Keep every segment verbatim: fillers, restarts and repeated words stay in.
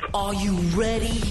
Are you ready?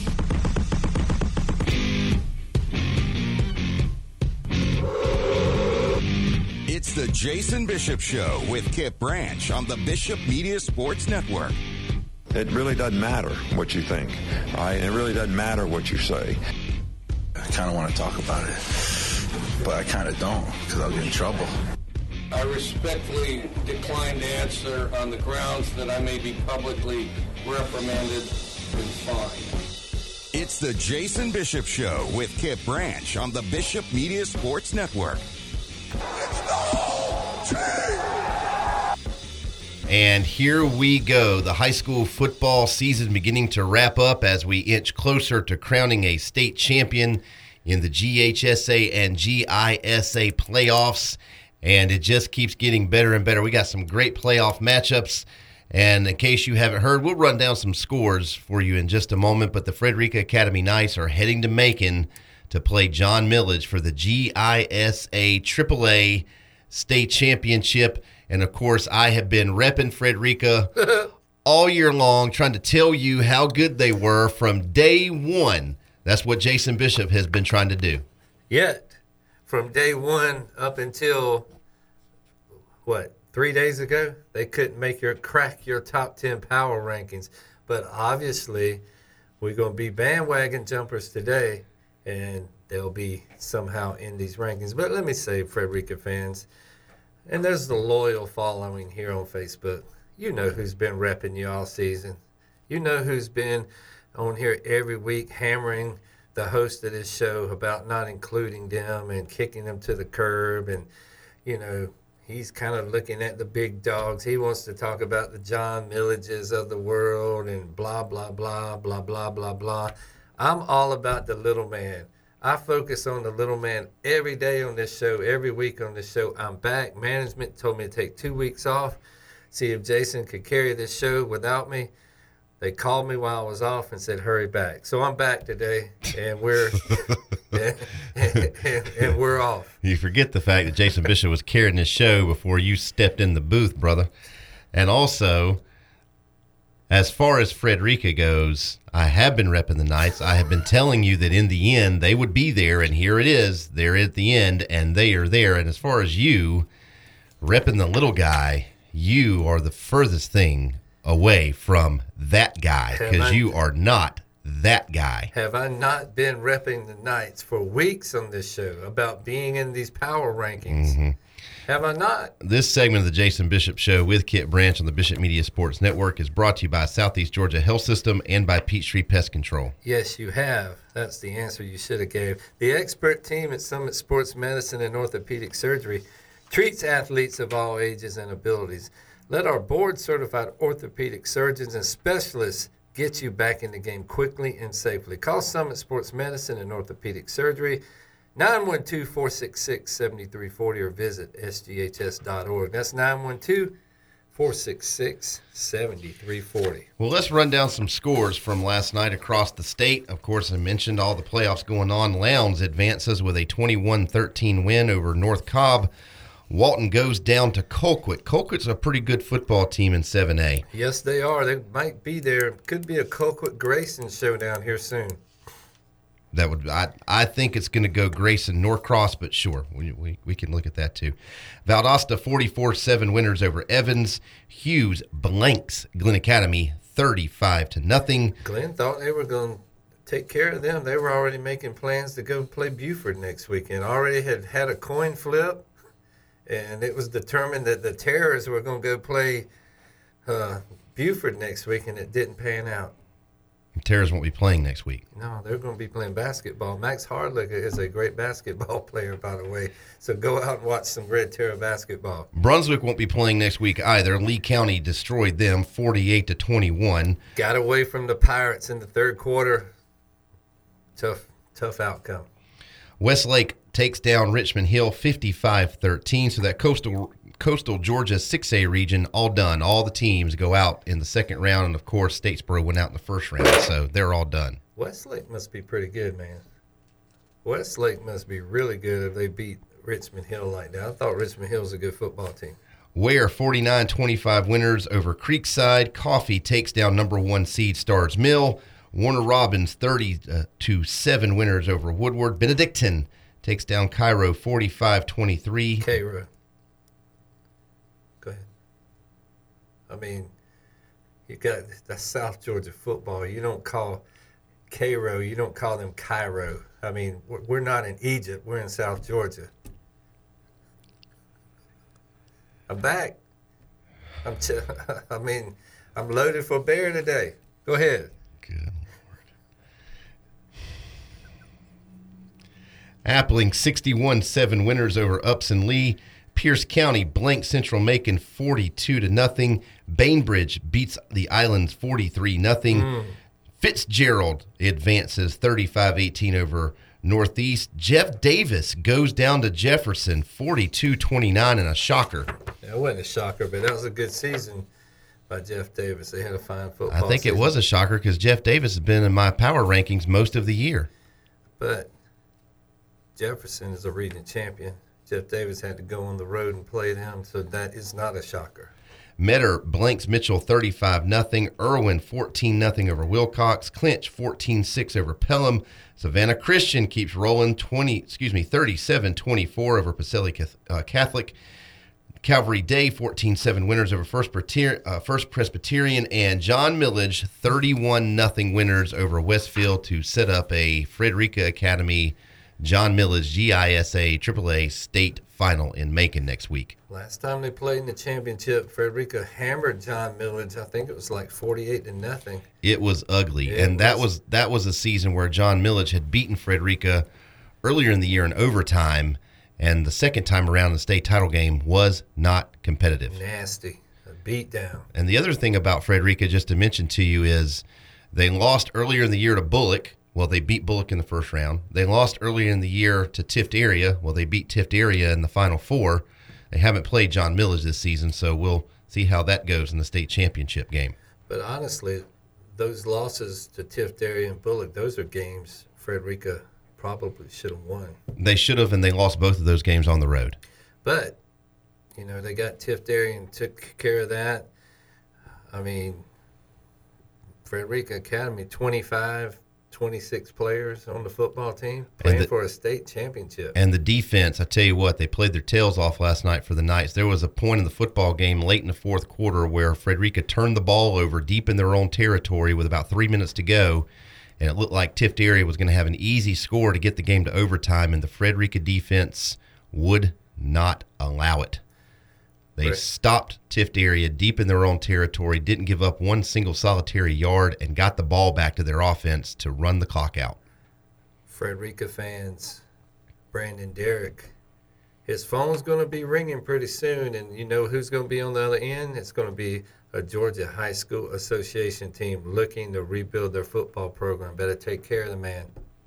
It's the Jason Bishop Show with Kip Branch on the Bishop Media Sports Network. It really doesn't matter what you think. All right? It really doesn't matter what you say. I kind of want to talk about it, but I kind of don't because I'll get in trouble. I respectfully decline to answer on the grounds that I may be publicly reprimanded and fined. It's the Jason Bishop Show with Kip Branch on the Bishop Media Sports Network. It's the whole team! And here we go. The high school football season beginning to wrap up as we inch closer to crowning a state champion in the G H S A and G I S A playoffs. And it just keeps getting better and better. We got some great playoff matchups. And in case you haven't heard, we'll run down some scores for you in just a moment. But the Frederica Academy Knights are heading to Macon to play John Millage for the G I S A triple A State Championship. And, of course, I have been repping Frederica all year long, trying to tell you how good they were from day one. That's what Jason Bishop has been trying to do. Yet, from day one up until, what, three days ago, they couldn't make your crack your top ten power rankings. But obviously, we're going to be bandwagon jumpers today, and they'll be somehow in these rankings. But let me say, Frederica fans, and there's the loyal following here on Facebook. You know who's been repping you all season. You know who's been on here every week hammering the host of this show about not including them and kicking them to the curb. And, you know, he's kind of looking at the big dogs. He wants to talk about the John Millages of the world and blah, blah, blah, blah, blah, blah, blah. I'm all about the little man. I focus on the little man every day on this show, every week on this show. I'm back. Management told me to take two weeks off, see if Jason could carry this show without me. They called me while I was off and said, hurry back. So I'm back today, and we're and, and, and we're off. You forget the fact that Jason Bishop was carrying this show before you stepped in the booth, brother. And also, as far as Frederica goes, I have been repping the Knights. I have been telling you that in the end, they would be there, and here it is. They're at the end, and they are there. And as far as you, repping the little guy, you are the furthest thing away from that guy because you are not that guy. Have I not been repping the Knights for weeks on this show about being in these power rankings? Mm-hmm. Have I not? This segment of the Jason Bishop Show with Kip Branch on the Bishop Media Sports Network is brought to you by Southeast Georgia Health System and by Peachtree Pest Control. Yes, you have. That's the answer you should have gave. The expert team at Summit Sports Medicine and Orthopedic Surgery treats athletes of all ages and abilities. Let our board-certified orthopedic surgeons and specialists get you back in the game quickly and safely. Call Summit Sports Medicine and Orthopedic Surgery, nine one two, four six six, seven three four zero, or visit s g h s dot org. That's nine one two, four six six, seven three four zero. Well, let's run down some scores from last night across the state. Of course, I mentioned all the playoffs going on. Lowndes advances with a twenty-one thirteen win over North Cobb. Walton goes down to Colquitt. Colquitt's a pretty good football team in seven A. Yes, they are. They might be there. Could be a Colquitt-Grayson showdown here soon. That would I I think it's going to go Grayson Norcross, but sure, we, we we can look at that too. Valdosta forty-four seven winners over Evans. Hughes blanks Glenn Academy thirty-five to nothing. Glenn thought they were going to take care of them. They were already making plans to go play Buford next weekend. Already had had a coin flip. And it was determined that the Terrors were going to go play uh, Buford next week, and it didn't pan out. The Terrors won't be playing next week. No, they're going to be playing basketball. Max Hardlicker is a great basketball player, by the way. So go out and watch some Red Terror basketball. Brunswick won't be playing next week either. Lee County destroyed them forty-eight to twenty-one. Got away from the Pirates in the third quarter. Tough, tough outcome. Westlake takes down Richmond Hill fifty-five thirteen. So that coastal coastal Georgia six A region all done. All the teams go out in the second round, and of course Statesboro went out in the first round, so they're all done. Westlake must be pretty good, man. Westlake must be really good if they beat Richmond Hill like that. I thought Richmond Hill was a good football team. Ware forty-nine twenty-five winners over Creekside. Coffee takes down number one seed Stars Mill. Warner Robins thirty to seven winners over Woodward. Benedictine takes down Cairo forty-five twenty-three. Cairo. Go ahead. I mean, you got that's South Georgia football. You don't call Cairo, you don't call them Cairo. I mean, we're, we're not in Egypt. We're in South Georgia. I'm back. I'm. T- I mean, I'm loaded for bear today. Go ahead. Good Lord. Appling sixty-one seven winners over Upson Lee. Pierce County blank Central Macon forty-two to nothing. Bainbridge beats the Islands forty-three nothing. Mm. Fitzgerald advances thirty-five eighteen over Northeast. Jeff Davis goes down to Jefferson forty-two twenty-nine in a shocker. Yeah, it wasn't a shocker, but that was a good season by Jeff Davis. They had a fine football I think season. It was a shocker because Jeff Davis has been in my power rankings most of the year. But Jefferson is a region champion. Jeff Davis had to go on the road and play them, so that is not a shocker. Metter blanks Mitchell thirty-five nothing. Irwin fourteen nothing over Wilcox. Clinch fourteen six over Pelham. Savannah Christian keeps rolling twenty, excuse me, thirty-seven twenty-four over Pacelli Catholic. Calvary Day fourteen seven winners over First, Preter- uh, First Presbyterian, and John Millage thirty-one nothing winners over Westfield to set up a Frederica Academy John Millage G I S A triple A state final in Macon next week. Last time they played in the championship, Frederica hammered John Millage. I think it was like forty-eight to nothing. It was ugly, it and was. that was that was a season where John Millage had beaten Frederica earlier in the year in overtime, and the second time around the state title game was not competitive. Nasty, a beat down. And the other thing about Frederica, just to mention to you, is they lost earlier in the year to Bullock. Well, they beat Bullock in the first round. They lost earlier in the year to Tift Area. Well, they beat Tift Area in the Final Four. They haven't played John Millage this season, so we'll see how that goes in the state championship game. But honestly, those losses to Tift Area and Bullock, those are games Frederica probably should have won. They should have, and they lost both of those games on the road. But, you know, they got Tift Area and took care of that. I mean, Frederica Academy, twenty-five, twenty-six players on the football team playing the, for a state championship. And the defense, I tell you what, they played their tails off last night for the Knights. There was a point in the football game late in the fourth quarter where Frederica turned the ball over deep in their own territory with about three minutes to go, and it looked like Tift Area was going to have an easy score to get the game to overtime, and the Frederica defense would not allow it. They right. stopped Tift Area deep in their own territory, didn't give up one single solitary yard, and got the ball back to their offense to run the clock out. Frederica fans, Brandon Derrick, his phone's going to be ringing pretty soon, and you know who's going to be on the other end? It's going to be a Georgia High School Association team looking to rebuild their football program. Better take care of the man.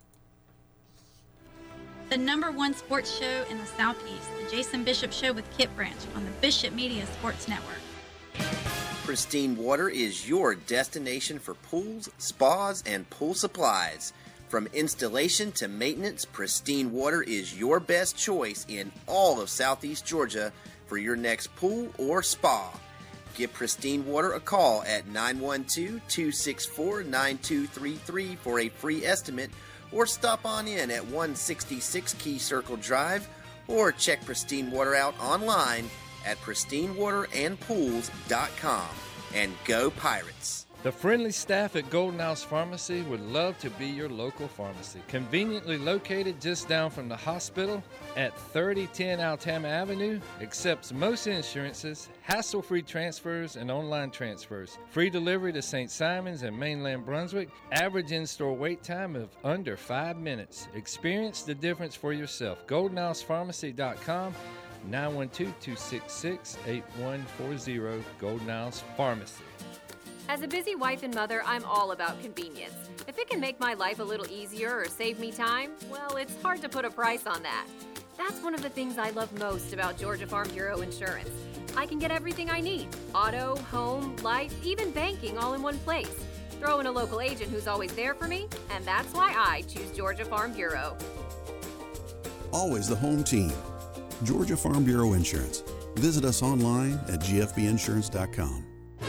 The number one sports show in the Southeast, the Jason Bishop Show with Kip Branch on the Bishop Media Sports Network. Pristine Water is your destination for pools, spas, and pool supplies. From installation to maintenance, Pristine Water is your best choice in all of Southeast Georgia for your next pool or spa. Give Pristine Water a call at nine one two, two six four, nine two three three for a free estimate, or stop on in at one sixty-six Key Circle Drive, or check Pristine Water out online at pristine water and pools dot com. And go Pirates! The friendly staff at Golden House Pharmacy would love to be your local pharmacy. Conveniently located just down from the hospital at thirty ten Altama Avenue, accepts most insurances, hassle-free transfers, and online transfers. Free delivery to Saint Simons and mainland Brunswick. Average in-store wait time of under five minutes. Experience the difference for yourself. golden house pharmacy dot com, nine one two, two six six, eight one four zero, Golden House Pharmacy. As a busy wife and mother, I'm all about convenience. If it can make my life a little easier or save me time, well, it's hard to put a price on that. That's one of the things I love most about Georgia Farm Bureau Insurance. I can get everything I need: auto, home, life, even banking all in one place. Throw in a local agent who's always there for me, and that's why I choose Georgia Farm Bureau. Always the home team. Georgia Farm Bureau Insurance. Visit us online at g f b insurance dot com.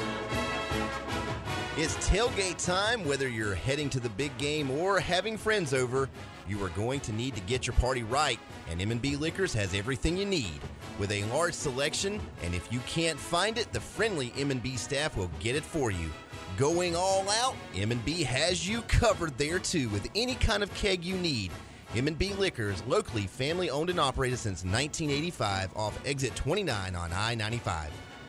It's tailgate time. Whether you're heading to the big game or having friends over, you are going to need to get your party right, and M and B Liquors has everything you need. With a large selection, and if you can't find it, the friendly M and B staff will get it for you. Going all out, M and B has you covered there too with any kind of keg you need. M and B Liquors, locally family owned and operated since nineteen eighty-five off exit twenty-nine on I ninety-five.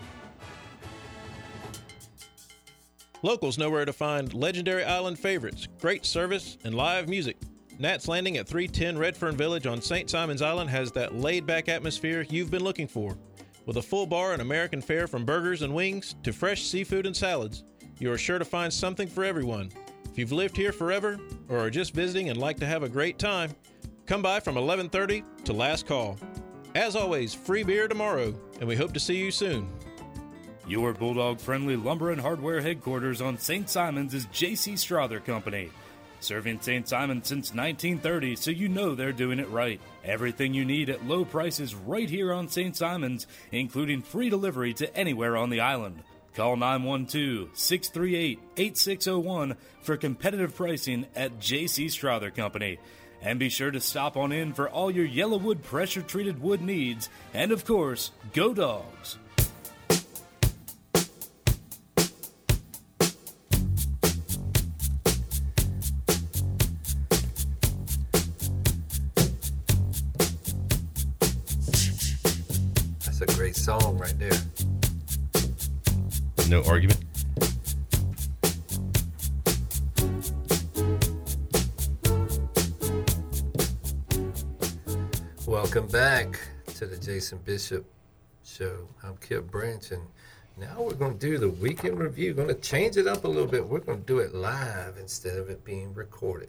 Locals know where to find legendary island favorites, great service, and live music. Nat's Landing at three ten Redfern Village on Saint Simon's Island has that laid-back atmosphere you've been looking for. With a full bar and American fare from burgers and wings to fresh seafood and salads, you are sure to find something for everyone. If you've lived here forever or are just visiting and like to have a great time, come by from eleven thirty to last call. As always, free beer tomorrow, and we hope to see you soon. Your Bulldog-friendly lumber and hardware headquarters on Saint Simon's is J C Strother Company. Serving Saint Simon's since nineteen thirty, so you know they're doing it right. Everything you need at low prices right here on Saint Simon's, including free delivery to anywhere on the island. Call nine one two, six three eight, eight six zero one for competitive pricing at J C Strother Company. And be sure to stop on in for all your Yellowwood pressure-treated wood needs. And of course, go Dogs! That's a great song right there. No argument. Welcome back to the Jason Bishop Show. I'm Kip Branch, and now we're going to do the weekend review. We're going to change it up a little bit. We're going to do it live instead of it being recorded.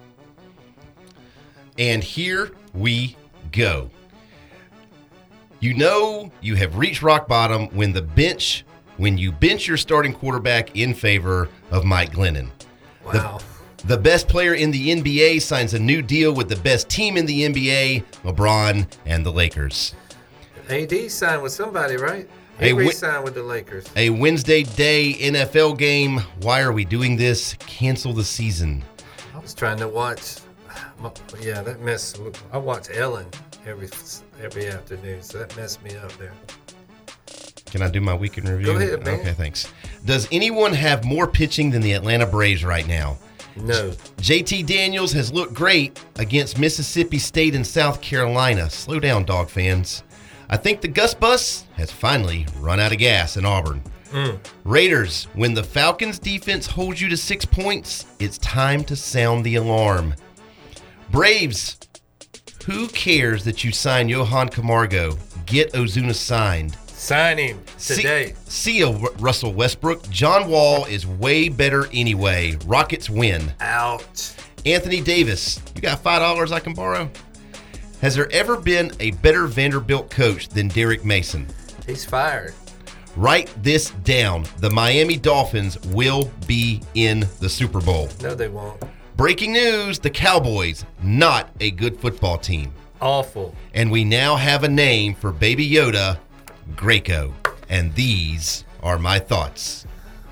And here we go. You know you have reached rock bottom when the bench, when you bench your starting quarterback in favor of Mike Glennon. Wow. The, the best player in the N B A signs a new deal with the best team in the N B A, LeBron and the Lakers. A D signed with somebody, right? A He wi- re-signed with the Lakers. A Wednesday day N F L game. Why are we doing this? Cancel the season. I was trying to watch. Yeah, that messed. I watch Ellen every every afternoon, so that messed me up there. Can I do my weekend review? Go ahead, man. Okay, thanks. Does anyone have more pitching than the Atlanta Braves right now? No. J T Daniels has looked great against Mississippi State and South Carolina. Slow down, Dog fans. I think the Gus Bus has finally run out of gas in Auburn. Mm. Raiders, when the Falcons defense holds you to six points, it's time to sound the alarm. Braves, who cares that you sign Johan Camargo? Get Ozuna signed. Sign him today. See ya, Russell Westbrook. John Wall is way better anyway. Rockets win. Out. Anthony Davis, you got five dollars I can borrow? Has there ever been a better Vanderbilt coach than Derek Mason? He's fired. Write this down. The Miami Dolphins will be in the Super Bowl. No, they won't. Breaking news, the Cowboys, not a good football team. Awful. And we now have a name for Baby Yoda, Graco. And these are my thoughts.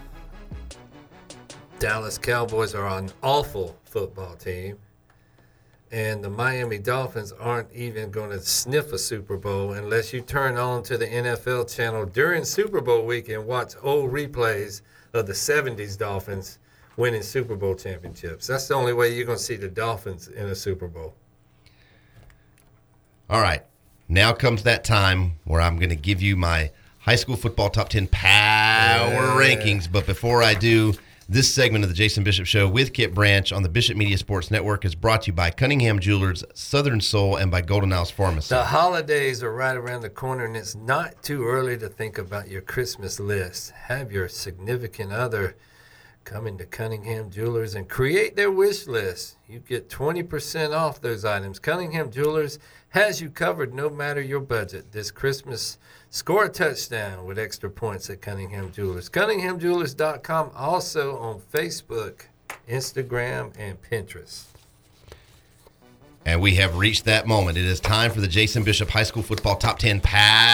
Dallas Cowboys are an awful football team. And the Miami Dolphins aren't even going to sniff a Super Bowl unless you turn on to the N F L channel during Super Bowl week and watch old replays of the seventies Dolphins winning Super Bowl championships. That's the only way you're going to see the Dolphins in a Super Bowl. All right. Now comes that time where I'm going to give you my high school football top ten power yeah. rankings. But before I do, this segment of the Jason Bishop Show with Kip Branch on the Bishop Media Sports Network is brought to you by Cunningham Jewelers, Southern Soul, and by Golden Isles Pharmacy. The holidays are right around the corner, and it's not too early to think about your Christmas list. Have your significant other come into Cunningham Jewelers and create their wish list. You get twenty percent off those items. Cunningham Jewelers has you covered no matter your budget. This Christmas, score a touchdown with extra points at Cunningham Jewelers. Cunningham Jewelers dot com, also on Facebook, Instagram, and Pinterest. And we have reached that moment. It is time for the Jason Bishop High School Football Top ten Power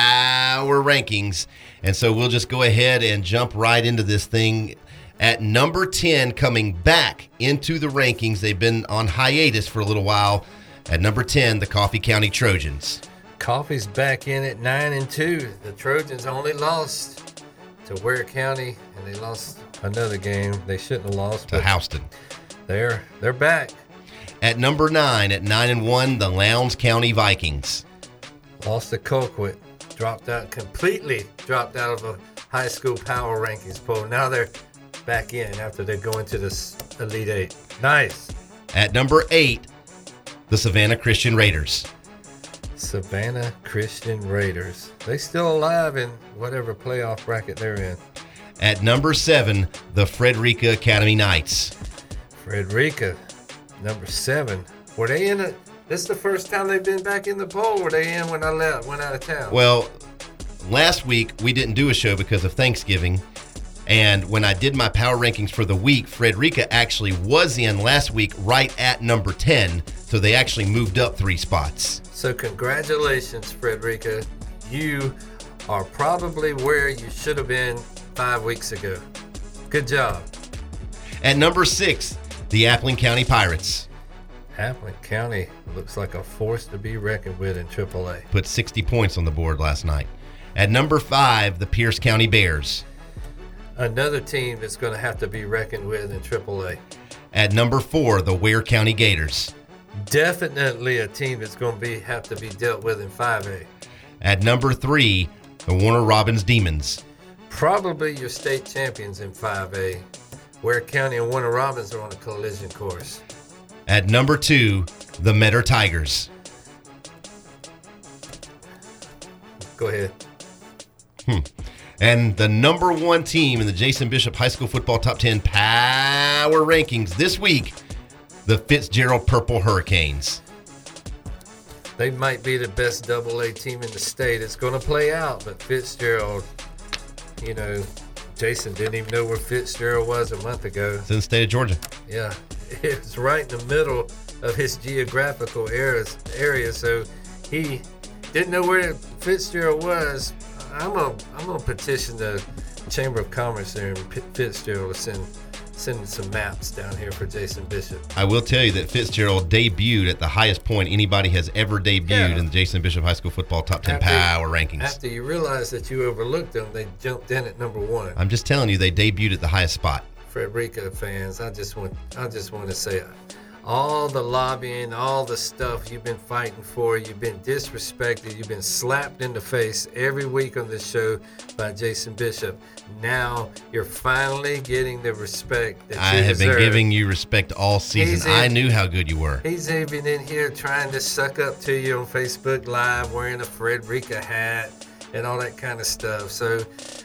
Power Rankings. And so we'll just go ahead and jump right into this thing. At number ten, coming back into the rankings, they've been on hiatus for a little while. At number ten, the Coffee County Trojans. Coffee's back in at nine and two. The Trojans only lost to Ware County, and they lost another game they shouldn't have lost. To Houston. They're they're back. At number nine, at nine and one, the Lowndes County Vikings. Lost to Colquitt. Dropped out completely. Dropped out of a high school power rankings poll. Now they're back in after they go into this Elite Eight. Nice. At number eight, the Savannah Christian Raiders. Savannah Christian Raiders. They still alive in whatever playoff bracket they're in. At number seven, the Frederica Academy Knights. Frederica, number seven. Were they in it? This is the first time they've been back in the poll. Were they in when I left, went out of town? Well, last week we didn't do a show because of Thanksgiving. And when I did my power rankings for the week, Frederica actually was in last week right at number ten. So they actually moved up three spots. So congratulations, Frederica. You are probably where you should have been five weeks ago. Good job. At number six, the Appling County Pirates. Appling County looks like a force to be reckoned with in triple A. Put sixty points on the board last night. At number five, the Pierce County Bears. Another team that's going to have to be reckoned with in triple A. At number four, the Ware County Gators. Definitely a team that's going to be have to be dealt with in five A. At number three, the Warner Robins Demons. Probably your state champions in five A. Ware County and Warner Robins are on a collision course. At number two, the Metter Tigers. Go ahead. Hmm. And the number one team in the Jason Bishop High School Football Top ten Power Rankings this week, the Fitzgerald Purple Hurricanes. They might be the best double A team in the state. It's going to play out, but Fitzgerald, you know, Jason didn't even know where Fitzgerald was a month ago. It's in the state of Georgia. Yeah, it's right in the middle of his geographical areas, area, so he didn't know where Fitzgerald was. I'm gonna I'm gonna petition the Chamber of Commerce there in Fitzgerald to send send some maps down here for Jason Bishop. I will tell you that Fitzgerald debuted at the highest point anybody has ever debuted Yeah. in the Jason Bishop High School Football Top ten After- Power Rankings. After you realize that you overlooked them, they jumped in at number one. I'm just telling you, they debuted at the highest spot. Frederica fans, I just want I just want to say all the lobbying, all the stuff you've been fighting for, you've been disrespected, you've been slapped in the face every week on this show by Jason Bishop. Now you're finally getting the respect that I you have been deserve. giving you respect all He's season. in- I knew how good you were. He's even in here trying to suck up to you on Facebook Live, wearing a Frederica hat and all that kind of stuff. So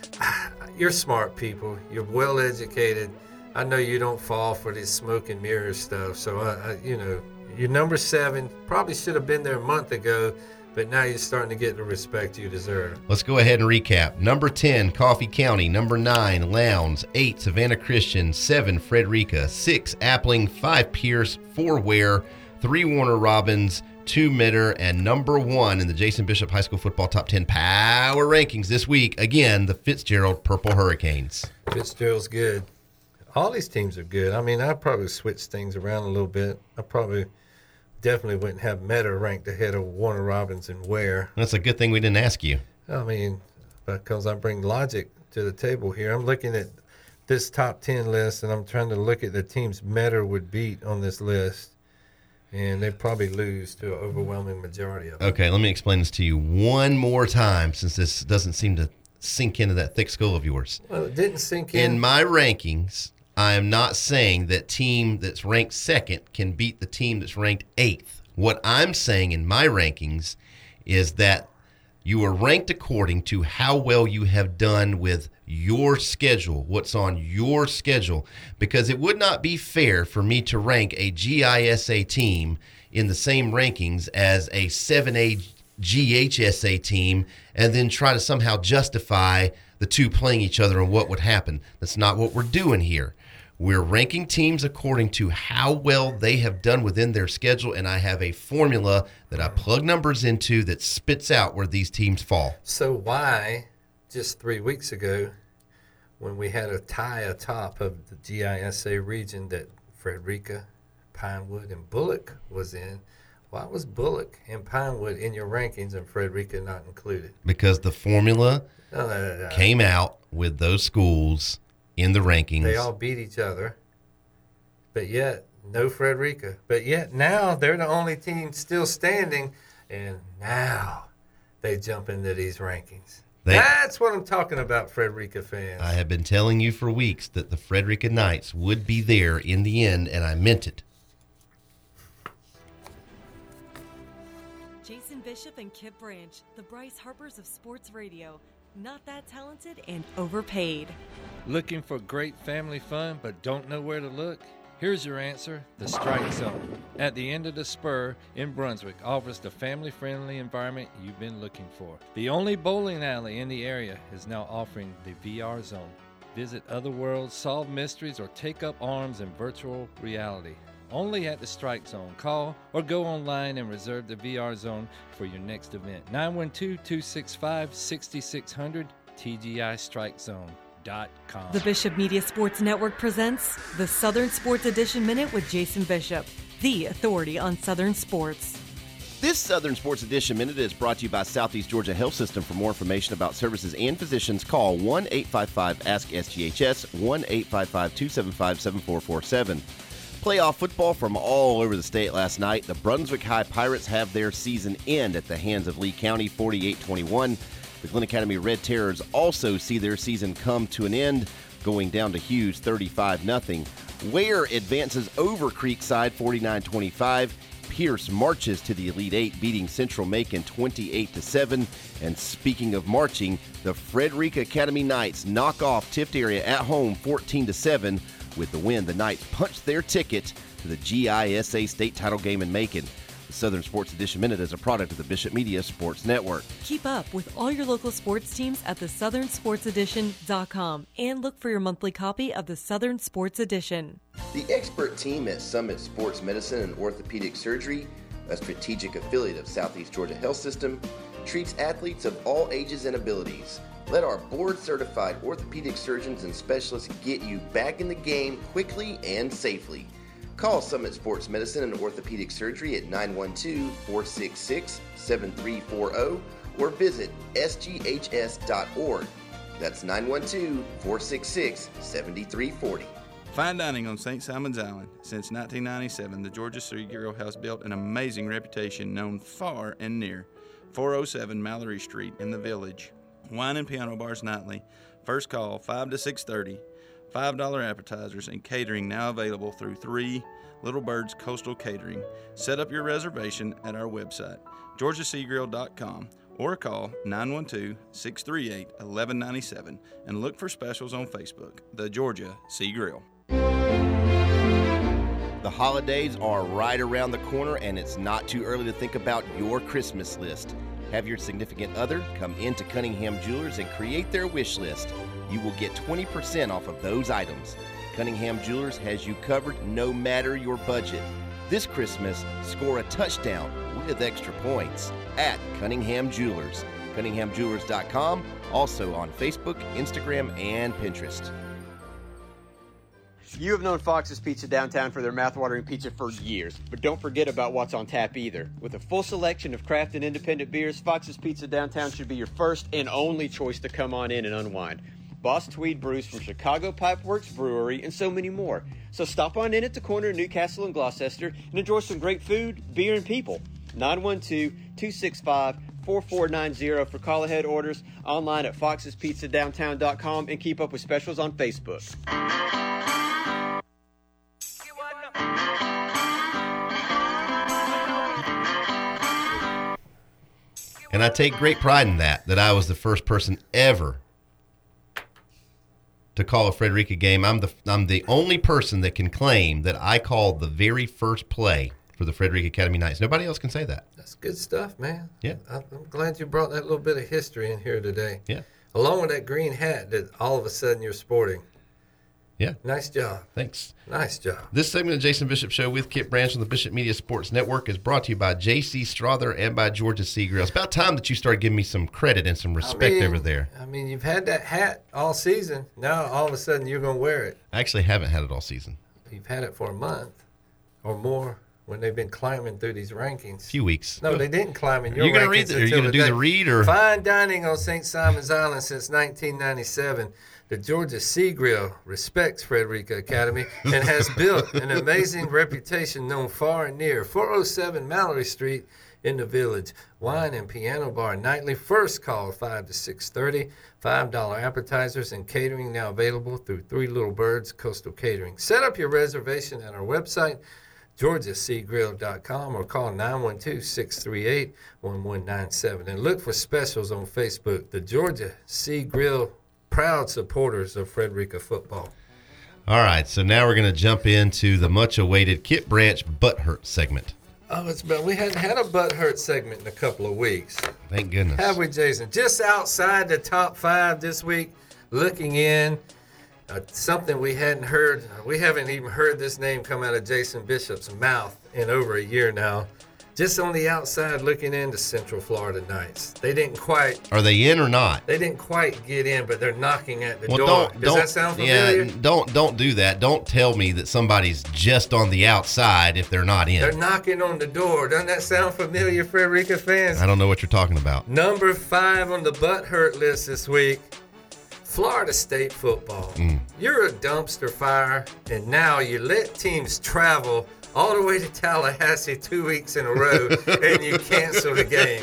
you're smart people. You're well educated. I know you don't fall for this smoke and mirror stuff. So, I, I, you know, you're number seven. Probably should have been there a month ago, but now you're starting to get the respect you deserve. Let's go ahead and recap. Number ten, Coffee County. Number nine, Lowndes. eight, Savannah Christian. seven, Frederica. six, Appling. five, Pierce. four, Ware. three, Warner Robins. two, Metter. And number one in the Jason Bishop High School Football Top ten Power Rankings this week, again, the Fitzgerald Purple Hurricanes. Fitzgerald's good. All these teams are good. I mean, I'd probably switch things around a little bit. I probably definitely wouldn't have Metter ranked ahead of Warner Robins and Ware. That's a good thing we didn't ask you. I mean, because I bring logic to the table here. I'm looking at this top ten list, and I'm trying to look at the teams Metter would beat on this list, and they'd probably lose to an overwhelming majority of them. Okay, let me explain this to you one more time since this doesn't seem to sink into that thick skull of yours. Well, it didn't sink in. In my rankings, I am not saying that team that's ranked second can beat the team that's ranked eighth. What I'm saying in my rankings is that you are ranked according to how well you have done with your schedule, what's on your schedule, because it would not be fair for me to rank a G I S A team in the same rankings as a seven A G H S A team and then try to somehow justify the two playing each other and what would happen. That's not what we're doing here. We're ranking teams according to how well they have done within their schedule, and I have a formula that I plug numbers into that spits out where these teams fall. So why, just three weeks ago, when we had a tie atop of the G I S A region that Frederica, Pinewood, and Bullock was in, why was Bullock and Pinewood in your rankings and Frederica not included? Because the formula No, no, no, no. came out with those schools in the rankings. They all beat each other, but yet no Frederica. But yet now they're the only team still standing, and now they jump into these rankings. They- That's what I'm talking about, Frederica fans. I have been telling you for weeks that the Frederica Knights would be there in the end, and I meant it. Jason Bishop and Kip Branch, the Bryce Harpers of sports radio. Not that talented and overpaid. Looking for great family fun but don't know where to look? Here's your answer, the Strike Zone. At the end of the spur in Brunswick offers the family-friendly environment you've been looking for. The only bowling alley in the area is now offering the V R Zone. Visit other worlds, solve mysteries, or take up arms in virtual reality. Only at the Strike Zone. Call or go online and reserve the V R Zone for your next event. nine one two, two six five, six six zero zero, T G I strike zone dot com. The Bishop Media Sports Network presents the Southern Sports Edition Minute with Jason Bishop, the authority on Southern sports. This Southern Sports Edition Minute is brought to you by Southeast Georgia Health System. For more information about services and physicians, call one eight five five ask S G H S, one eight five five, two seven five, seven four four seven. Playoff football from all over the state last night. The Brunswick High Pirates have their season end at the hands of Lee County, forty-eight twenty-one. The Glen Academy Red Terrors also see their season come to an end, going down to Hughes, thirty-five nothing. Ware advances over Creekside, forty-nine twenty-five. Pierce marches to the Elite Eight, beating Central Macon twenty-eight to seven. And speaking of marching, the Frederica Academy Knights knock off Tift Area at home, fourteen to seven. With the win, the Knights punched their ticket to the G I S A state title game in Macon. The Southern Sports Edition Minute is a product of the Bishop Media Sports Network. Keep up with all your local sports teams at the southern sports edition dot com and look for your monthly copy of the Southern Sports Edition. The expert team at Summit Sports Medicine and Orthopedic Surgery, a strategic affiliate of Southeast Georgia Health System, treats athletes of all ages and abilities. Let our board-certified orthopedic surgeons and specialists get you back in the game quickly and safely. Call Summit Sports Medicine and Orthopedic Surgery at nine one two, four six six, seven three four zero or visit S G H S dot org. That's nine one two, four six six, seven three four zero. Fine dining on Saint Simon's Island. Since nineteen ninety-seven, the Georgia Sea Grill has built an amazing reputation known far and near. four oh seven Mallory Street in the Village. Wine and piano bars nightly. First call five to six thirty. five dollars appetizers and catering now available through three Little Birds Coastal Catering. Set up your reservation at our website, georgia sea grill dot com, or call nine one two, six three eight, one one nine seven and look for specials on Facebook, The Georgia Sea Grill. The holidays are right around the corner, and it's not too early to think about your Christmas list. Have your significant other come into Cunningham Jewelers and create their wish list. You will get twenty percent off of those items. Cunningham Jewelers has you covered no matter your budget. This Christmas, score a touchdown with extra points at Cunningham Jewelers. Cunningham Jewelers dot com, also on Facebook, Instagram, and Pinterest. You have known Fox's Pizza Downtown for their mouth-watering pizza for years, but don't forget about what's on tap either. With a full selection of craft and independent beers, Fox's Pizza Downtown should be your first and only choice to come on in and unwind. Boss Tweed brews from Chicago Pipeworks Brewery and so many more. So stop on in at the corner of Newcastle and Gloucester and enjoy some great food, beer, and people. nine one two, two six five, four four nine zero for call-ahead orders, online at foxes pizza downtown dot com, and keep up with specials on Facebook. And I take great pride in that, that I was the first person ever to call a Frederica game. I'm the I'm the only person that can claim that I called the very first play for the Frederica Academy Knights. Nobody else can say that. That's good stuff, man. Yeah. I'm glad you brought that little bit of history in here today. Yeah. Along with that green hat that all of a sudden you're sporting. Yeah. Nice job. Thanks. Nice job. This segment of Jason Bishop Show with Kip Branch on the Bishop Media Sports Network is brought to you by J C Strother and by Georgia Sea Grill. It's about time that you started giving me some credit and some respect I mean, over there. I mean, you've had that hat all season. Now, all of a sudden, you're going to wear it. I actually haven't had it all season. You've had it for a month or more when they've been climbing through these rankings. A few weeks. No, they didn't climb in your Are you gonna rankings. read the- are you until gonna do today. the read, or- Fine dining on Saint Simon's Island since nineteen ninety-seven. The Georgia Sea Grill respects Frederica Academy and has built an amazing reputation known far and near. four oh seven Mallory Street in the Village. Wine and piano bar nightly. First call five to six thirty. five dollar appetizers and catering now available through Three Little Birds Coastal Catering. Set up your reservation at our website, georgia sea grill dot com, or call nine one two, six three eight, one one nine seven. And look for specials on Facebook. The Georgia Sea Grill, proud supporters of Frederica football. All right, so now we're going to jump into the much-awaited Kip Branch Butt Hurt segment. Oh, it's been, we hadn't had a butt hurt segment in a couple of weeks. Thank goodness. Have we, Jason? Just outside the top five this week, looking in, uh, something we hadn't heard. We haven't even heard this name come out of Jason Bishop's mouth in over a year now. Just on the outside looking into Central Florida Knights. They didn't quite. Are they in or not? They didn't quite get in, but they're knocking at the Well, door. don't, Does don't, that sound familiar? Yeah, don't don't do that. Don't tell me that somebody's just on the outside if they're not in. They're knocking on the door. Doesn't that sound familiar, Frederica fans? I don't know what you're talking about. Number five on the butt hurt list this week, Florida State football. Mm. You're a dumpster fire, and now you let teams travel all the way to Tallahassee two weeks in a row, and you cancel the game.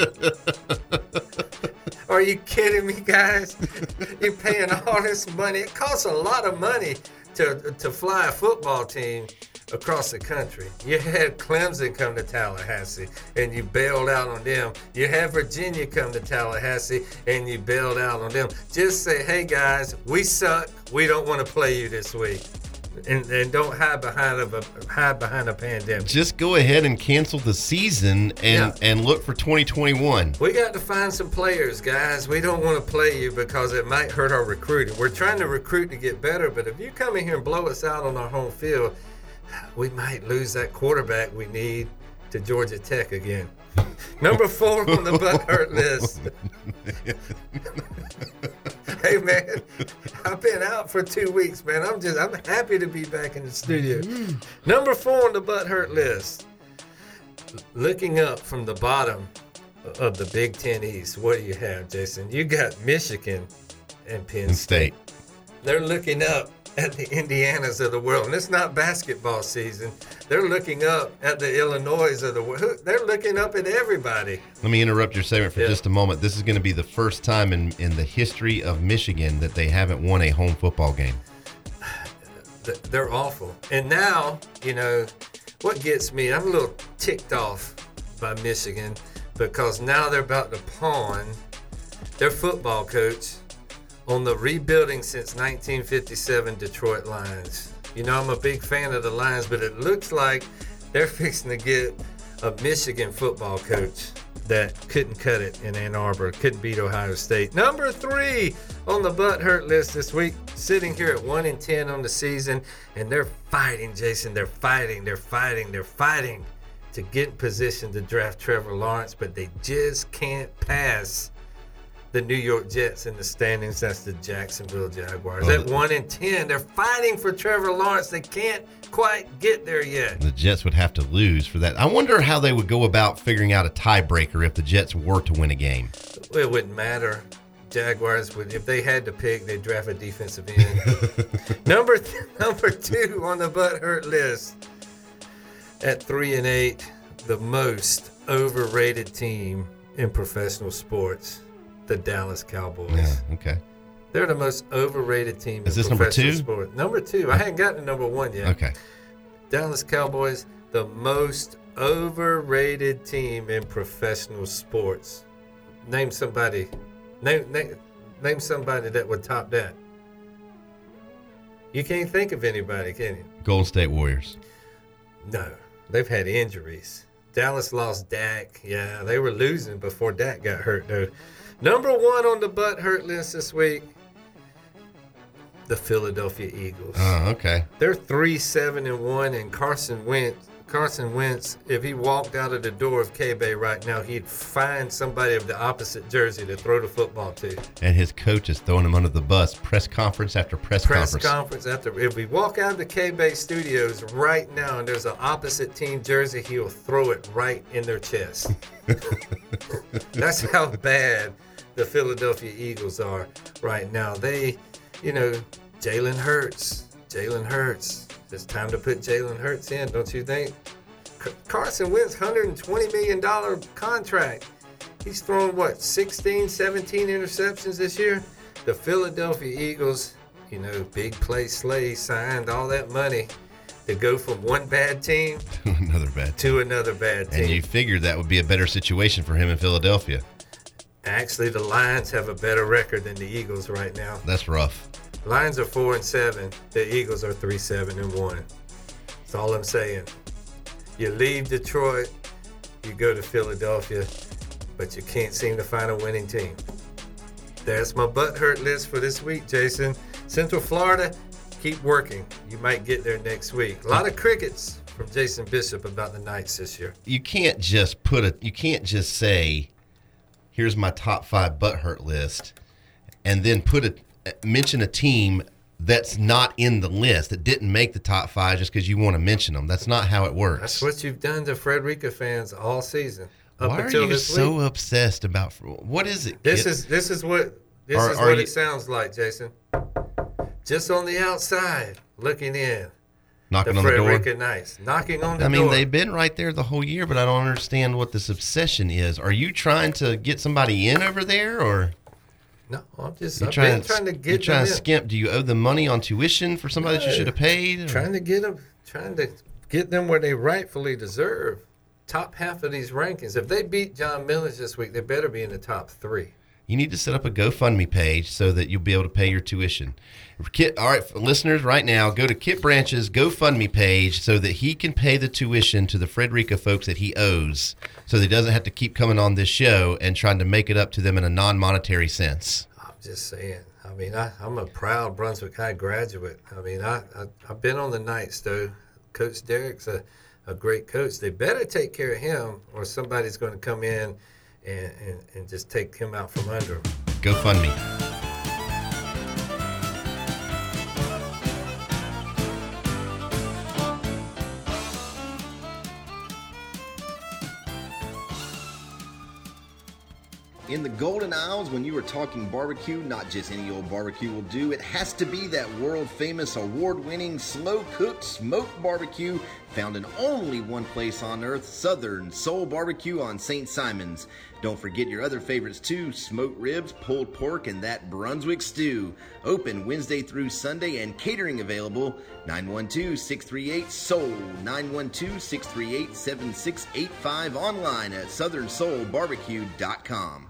Are you kidding me, guys? You're paying all this money. It costs a lot of money to to fly a football team across the country. You had Clemson come to Tallahassee, and you bailed out on them. You had Virginia come to Tallahassee, and you bailed out on them. Just say, hey, guys, we suck. We don't want to play you this week. And, and don't hide behind a hide behind a pandemic. Just go ahead and cancel the season and, Yeah. and look for twenty twenty-one. We got to find some players, guys. We don't want to play you because it might hurt our recruiting. We're trying to recruit to get better, but if you come in here and blow us out on our home field, we might lose that quarterback we need to Georgia Tech again. Number four on the butt hurt list. Hey, man, I've been out for two weeks, man. I'm just, I'm happy to be back in the studio. Number four on the butt hurt list. Looking up from the bottom of the Big Ten East, what do you have, Jason? You got Michigan and Penn Penn State. State. They're looking up at the Indianas of the world. And it's not basketball season. They're looking up at the Illinois of the world. They're looking up at everybody. Let me interrupt your segment for Yeah. just a moment. This is going to be the first time in, in the history of Michigan that they haven't won a home football game. Th- They're awful. And now, you know, what gets me, I'm a little ticked off by Michigan because now they're about to pawn their football coach on the rebuilding since nineteen fifty-seven Detroit Lions. You know, I'm a big fan of the Lions, but it looks like they're fixing to get a Michigan football coach that couldn't cut it in Ann Arbor, couldn't beat Ohio State. Number three on the butt hurt list this week, sitting here at one and ten on the season, and they're fighting, Jason. They're fighting, they're fighting, they're fighting to get in position to draft Trevor Lawrence, but they just can't pass the New York Jets in the standings. That's the Jacksonville Jaguars. Oh, At one and ten, they're fighting for Trevor Lawrence. They can't quite get there yet. The Jets would have to lose for that. I wonder how they would go about figuring out a tiebreaker if the Jets were to win a game. Well, it wouldn't matter. Jaguars would, if they had to pick, they'd draft a defensive end. number th- number two on the butt hurt list. At three and eight, the most overrated team in professional sports, the Dallas Cowboys. Yeah, okay. They're the most overrated team Is in this number professional two? sport. Number two. I hadn't gotten to number one yet. Okay. Dallas Cowboys, the most overrated team in professional sports. Name somebody. Name, name, name somebody that would top that. You can't think of anybody, can you? Golden State Warriors. No. They've had injuries. Dallas lost Dak. Yeah, they were losing before Dak got hurt, though. Number one on the butt hurt list this week. The Philadelphia Eagles. Oh, okay. They're three seven and one, and Carson Wentz. Carson Wentz, if he walked out of the door of K-Bay right now, he'd find somebody of the opposite jersey to throw the football to. And his coach is throwing him under the bus. Press conference after press, Press conference. conference after. If we walk out of the K-Bay studios right now and there's an opposite team jersey, he'll throw it right in their chest. That's how bad the Philadelphia Eagles are right now. They, you know, Jalen Hurts. Jalen Hurts. It's time to put Jalen Hurts in, don't you think? C- Carson Wentz, one hundred twenty million dollars contract. He's thrown, what, sixteen, seventeen interceptions this year? The Philadelphia Eagles, you know, big play Slay signed all that money to go from one bad team to another bad to another bad team. And you figured that would be a better situation for him in Philadelphia. Actually, the Lions have a better record than the Eagles right now. That's rough. Lions are four and seven. The Eagles are three seven and one. That's all I'm saying. You leave Detroit, you go to Philadelphia, but you can't seem to find a winning team. That's my butt hurt list for this week, Jason. Central Florida, keep working. You might get there next week. A lot of crickets from Jason Bishop about the Knights this year. You can't just put a. You can't just say, "Here's my top five butt hurt list," and then put a. mention a team that's not in the list, that didn't make the top five just because you want to mention them. That's not how it works. That's what you've done to Frederica fans all season. Up Why until are you this so week. obsessed about what is it? This kid? is this is what this Are- is are what you- it sounds like, Jason. Just on the outside, looking in. Knocking the on the door? Frederica Knights, knocking on the I mean, door. they've been right there the whole year, but I don't understand what this obsession is. Are you trying to get somebody in over there, or No, I'm just you're I've trying, been trying to get you're trying them to in. skimp? Do you owe them money on tuition for somebody that you No. should have paid? or- Trying to get them, trying to get them where they rightfully deserve. Top half of these rankings. If they beat John Miller's this week, they better be in the top three. You need to set up a GoFundMe page so that you'll be able to pay your tuition. Kit, all right, listeners, right now, go to Kit Branch's GoFundMe page so that he can pay the tuition to the Frederica folks that he owes, so that he doesn't have to keep coming on this show and trying to make it up to them in a non-monetary sense. I'm just saying. I mean, I, I'm a proud Brunswick High graduate. I mean, I, I, I've been on the Knights, though. Coach Derek's a, a great coach. They better take care of him, or somebody's going to come in and, and, and just take him out from under him. GoFundMe. In the Golden Isles, when you are talking barbecue, not just any old barbecue will do. It has to be that world-famous, award-winning, slow-cooked smoked barbecue found in only one place on earth, Southern Soul Barbecue on Saint Simons. Don't forget your other favorites too, smoked ribs, pulled pork, and that Brunswick stew. Open Wednesday through Sunday and catering available. nine one two, six three eight, S O U L, nine one two, six three eight, seven six eight five, online at southern soul barbecue dot com.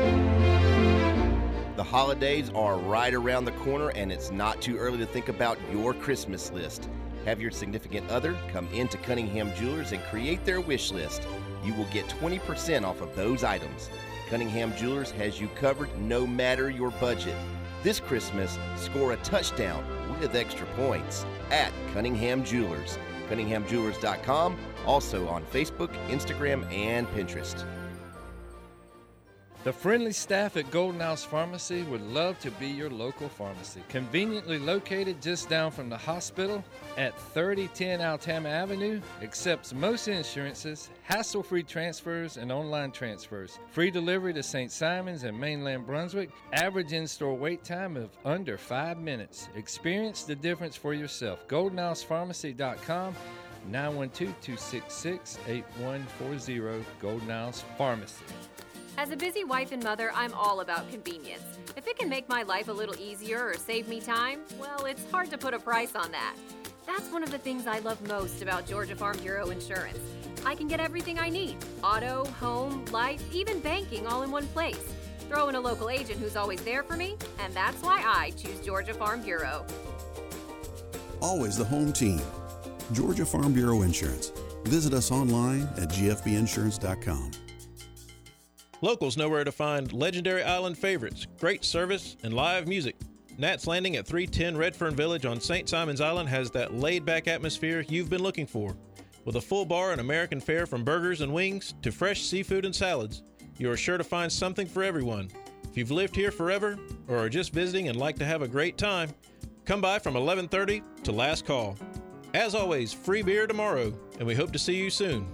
The holidays are right around the corner, and it's not too early to think about your Christmas list. Have your significant other come into Cunningham Jewelers and create their wish list. You will get twenty percent off of those items. Cunningham Jewelers has you covered no matter your budget. This Christmas, score a touchdown with extra points at Cunningham Jewelers. Cunningham Jewelers dot com, also on Facebook, Instagram, and Pinterest. The friendly staff at Golden House Pharmacy would love to be your local pharmacy. Conveniently located just down from the hospital at thirty ten Altama Avenue, accepts most insurances, hassle-free transfers, and online transfers. Free delivery to Saint Simons and mainland Brunswick. Average in-store wait time of under five minutes. Experience the difference for yourself. golden house pharmacy dot com, nine one two, two six six, eight one four zero, Golden House Pharmacy. As a busy wife and mother, I'm all about convenience. If it can make my life a little easier or save me time, well, it's hard to put a price on that. That's one of the things I love most about Georgia Farm Bureau Insurance. I can get everything I need: auto, home, life, even banking, all in one place. Throw in a local agent who's always there for me, and that's why I choose Georgia Farm Bureau. Always the home team. Georgia Farm Bureau Insurance. Visit us online at g f b insurance dot com. Locals know where to find legendary island favorites, great service, and live music. Nat's Landing at three ten Redfern Village on Saint Simons Island has that laid-back atmosphere you've been looking for. With a full bar and American fare from burgers and wings to fresh seafood and salads, you are sure to find something for everyone. If you've lived here forever or are just visiting and like to have a great time, come by from eleven thirty to last call. As always, free beer tomorrow, and we hope to see you soon.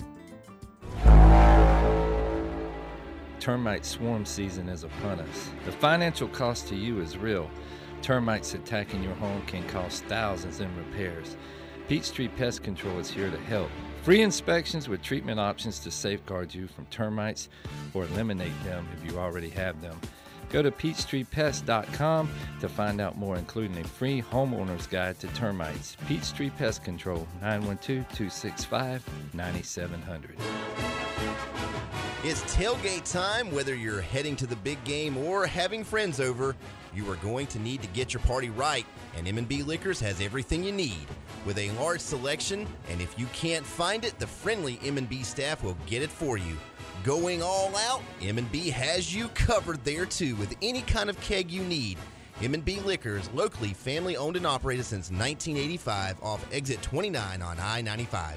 Termite swarm season is upon us. The financial cost to you is real. Termites attacking your home can cost thousands in repairs. Peachtree Pest Control is here to help. Free inspections with treatment options to safeguard you from termites or eliminate them if you already have them. Go to peachtree pest dot com to find out more, including a free homeowner's guide to termites. Peachtree Pest Control, nine one two, two six five, nine seven zero zero. It's tailgate time. Whether you're heading to the big game or having friends over, you are going to need to get your party right, and M and B Liquors has everything you need. With a large selection, and if you can't find it, the friendly M and B staff will get it for you. Going all out, M and B has you covered there too with any kind of keg you need. M and B Liquors, locally family owned and operated since nineteen eighty-five off exit twenty-nine on I ninety-five.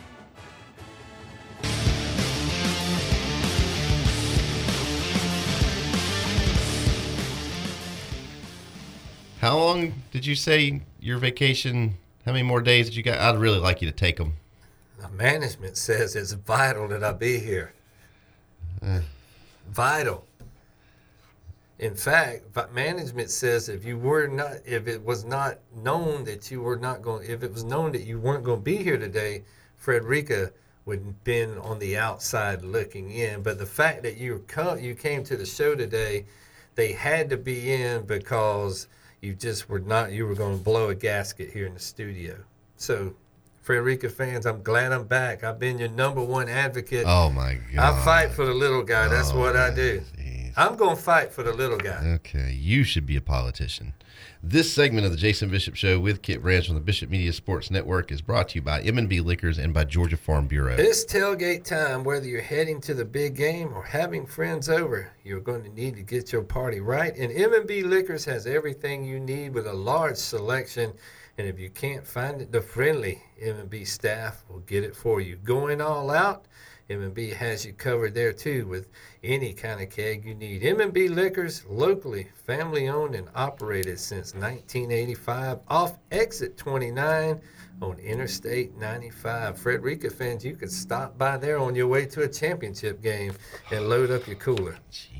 How long did you say your vacation, how many more days did you got? I'd really like you to take them. The management says it's vital that I be here. Uh. Vital. In fact, management says if you were not, if it was not known that you were not going, if it was known that you weren't going to be here today, Frederica would have been on the outside looking in. But the fact that you come, you came to the show today, they had to be in because you just were not, you were going to blow a gasket here in the studio. So, Frederica fans, I'm glad I'm back. I've been your number one advocate. Oh, my God. I fight for the little guy. That's oh, what I do. Geez. I'm going to fight for the little guy. Okay, you should be a politician. This segment of the Jason Bishop Show with Kit Branch on the Bishop Media Sports Network is brought to you by M and B Liquors and by Georgia Farm Bureau. It's tailgate time. Whether you're heading to the big game or having friends over, you're going to need to get your party right. And M and B Liquors has everything you need with a large selection. And if you can't find it, the friendly M and B staff will get it for you. Going all out, M and B has you covered there too with any kind of keg you need. M and B Liquors, locally family owned and operated since nineteen eighty-five off exit twenty-nine on Interstate ninety-five. Frederica fans, you could stop by there on your way to a championship game and load up your cooler.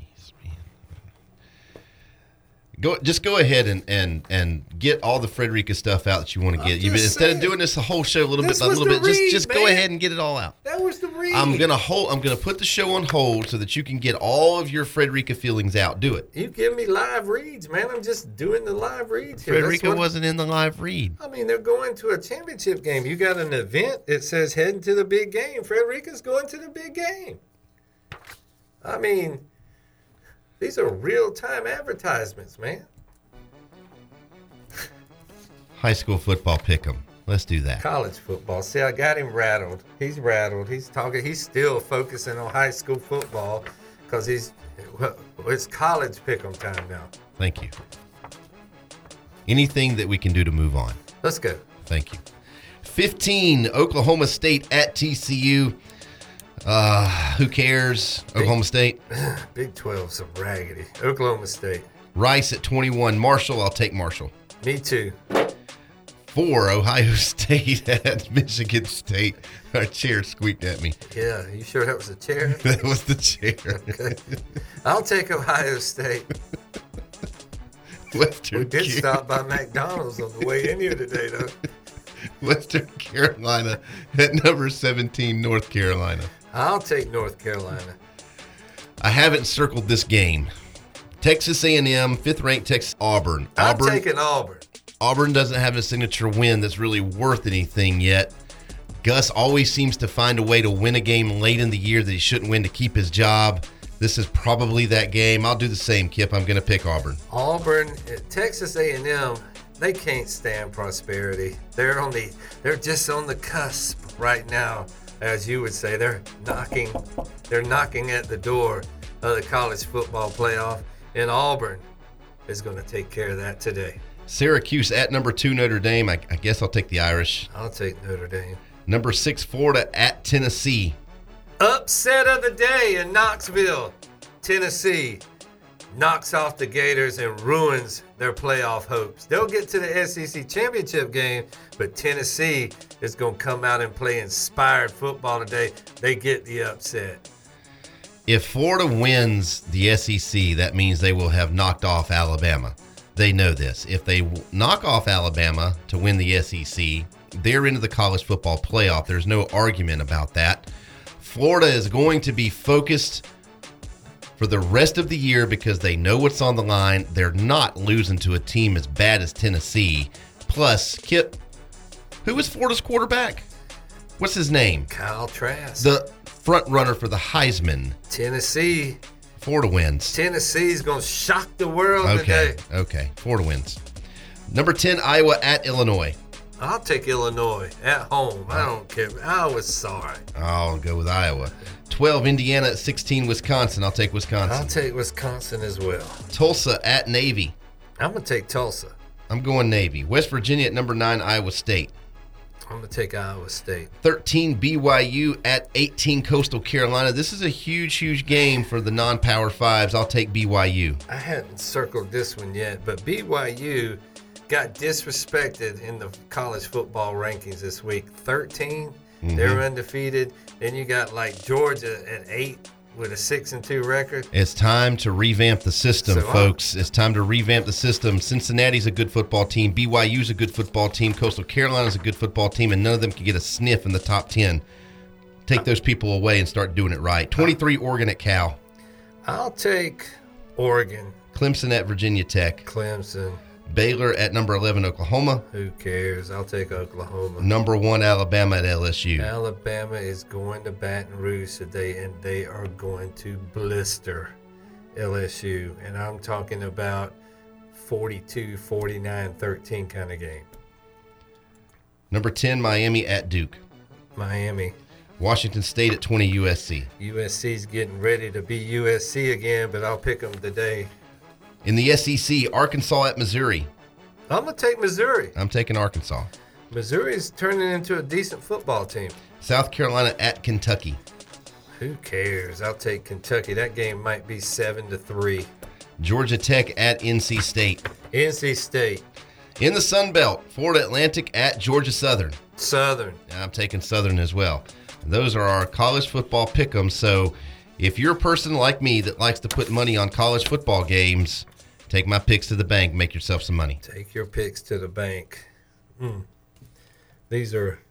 Go, just go ahead and, and, and get all the Frederica stuff out that you want to get. You instead saying, of doing this the whole show a little bit by a little bit, read, just just man. Go ahead and get it all out. That was the read. I'm gonna hold. I'm gonna put the show on hold so that you can get all of your Frederica feelings out. Do it. You give me live reads, man. I'm just doing the live reads here. Frederica wasn't in the live read. I mean, they're going to a championship game. You got an event that says heading to the big game. Frederica's going to the big game. I mean, these are real-time advertisements, man. High school football pick'em. Let's do that. College football. See, I got him rattled. He's rattled. He's talking. He's still focusing on high school football because he's well, it's college pick'em time now. Thank you. Anything that we can do to move on. Let's go. Thank you. fifteen, Oklahoma State at T C U. Uh, who cares? Big, Oklahoma State. Big twelve, so raggedy. Oklahoma State. Rice at twenty-one. Marshall, I'll take Marshall. Me too. Four, Ohio State at Michigan State. Our chair squeaked at me. Yeah, you sure that was a chair? That was the chair. Okay. I'll take Ohio State. Western we did Car- stop by McDonald's on the way in here today, though. Western Carolina at number seventeen, North Carolina. I'll take North Carolina. I haven't circled this game. Texas A and M, fifth-ranked Texas Auburn. I'm Auburn, taking Auburn. Auburn doesn't have a signature win that's really worth anything yet. Gus always seems to find a way to win a game late in the year that he shouldn't win to keep his job. This is probably that game. I'll do the same, Kip. I'm going to pick Auburn. Auburn, Texas A and M, they can't stand prosperity. They're on the, they're just on the cusp right now, as you would say. They're knocking, they're knocking at the door of the college football playoff. In Auburn is going to take care of that today. Syracuse at number two, Notre Dame. I, I guess I'll take the Irish. I'll take Notre Dame. Number six, Florida at Tennessee. Upset of the day in Knoxville. Tennessee knocks off the Gators and ruins their playoff hopes. They'll get to the S E C championship game, but Tennessee is going to come out and play inspired football today. They get the upset. If Florida wins the S E C, that means they will have knocked off Alabama. They know this. If they knock off Alabama to win the S E C, they're into the college football playoff. There's no argument about that. Florida is going to be focused for the rest of the year because they know what's on the line. They're not losing to a team as bad as Tennessee. Plus, Kip, who is Florida's quarterback? What's his name? Kyle Trask. The front runner for the Heisman. Tennessee. Florida wins. Tennessee's going to shock the world Okay, today. okay. Florida wins. Number ten, Iowa at Illinois. I'll take Illinois at home. I don't care. I was sorry. I'll go with Iowa. twelve, Indiana at sixteen, Wisconsin. I'll take Wisconsin. I'll take Wisconsin as well. Tulsa at Navy. I'm going to take Tulsa. I'm going Navy. West Virginia at number nine, Iowa State. I'm going to take Iowa State. thirteen, B Y U at eighteen, Coastal Carolina. This is a huge, huge game for the non-power fives. I'll take B Y U. I hadn't circled this one yet, but B Y U got disrespected in the college football rankings this week. thirteen, Mhm. they're undefeated. Then you got like Georgia at eight with a six and two record. It's time to revamp the system, So I'm- folks. It's time to revamp the system. Cincinnati's a good football team. B Y U's a good football team. Coastal Carolina's a good football team, and none of them can get a sniff in the top ten. Take those people away and start doing it right. twenty-three, Oregon at Cal. I'll take Oregon. Clemson at Virginia Tech. Clemson. Baylor at number eleven, Oklahoma. Who cares? I'll take Oklahoma. Number one, Alabama at L S U. Alabama is going to Baton Rouge today, and they are going to blister L S U. And I'm talking about forty-two, forty-nine, thirteen kind of game. Number ten, Miami at Duke. Miami. Washington State at twenty, U S C. U S C's getting ready to be U S C again, but I'll pick them today. In the S E C, Arkansas at Missouri. I'm going to take Missouri. I'm taking Arkansas. Missouri's turning into a decent football team. South Carolina at Kentucky. Who cares? I'll take Kentucky. That game might be seven to three. Georgia Tech at N C State. N C State. In the Sun Belt, Florida Atlantic at Georgia Southern. Southern. I'm taking Southern as well. Those are our college football pick'ems. So if you're a person like me that likes to put money on college football games, take my picks to the bank. Make yourself some money. Take your picks to the bank. Mm. These are...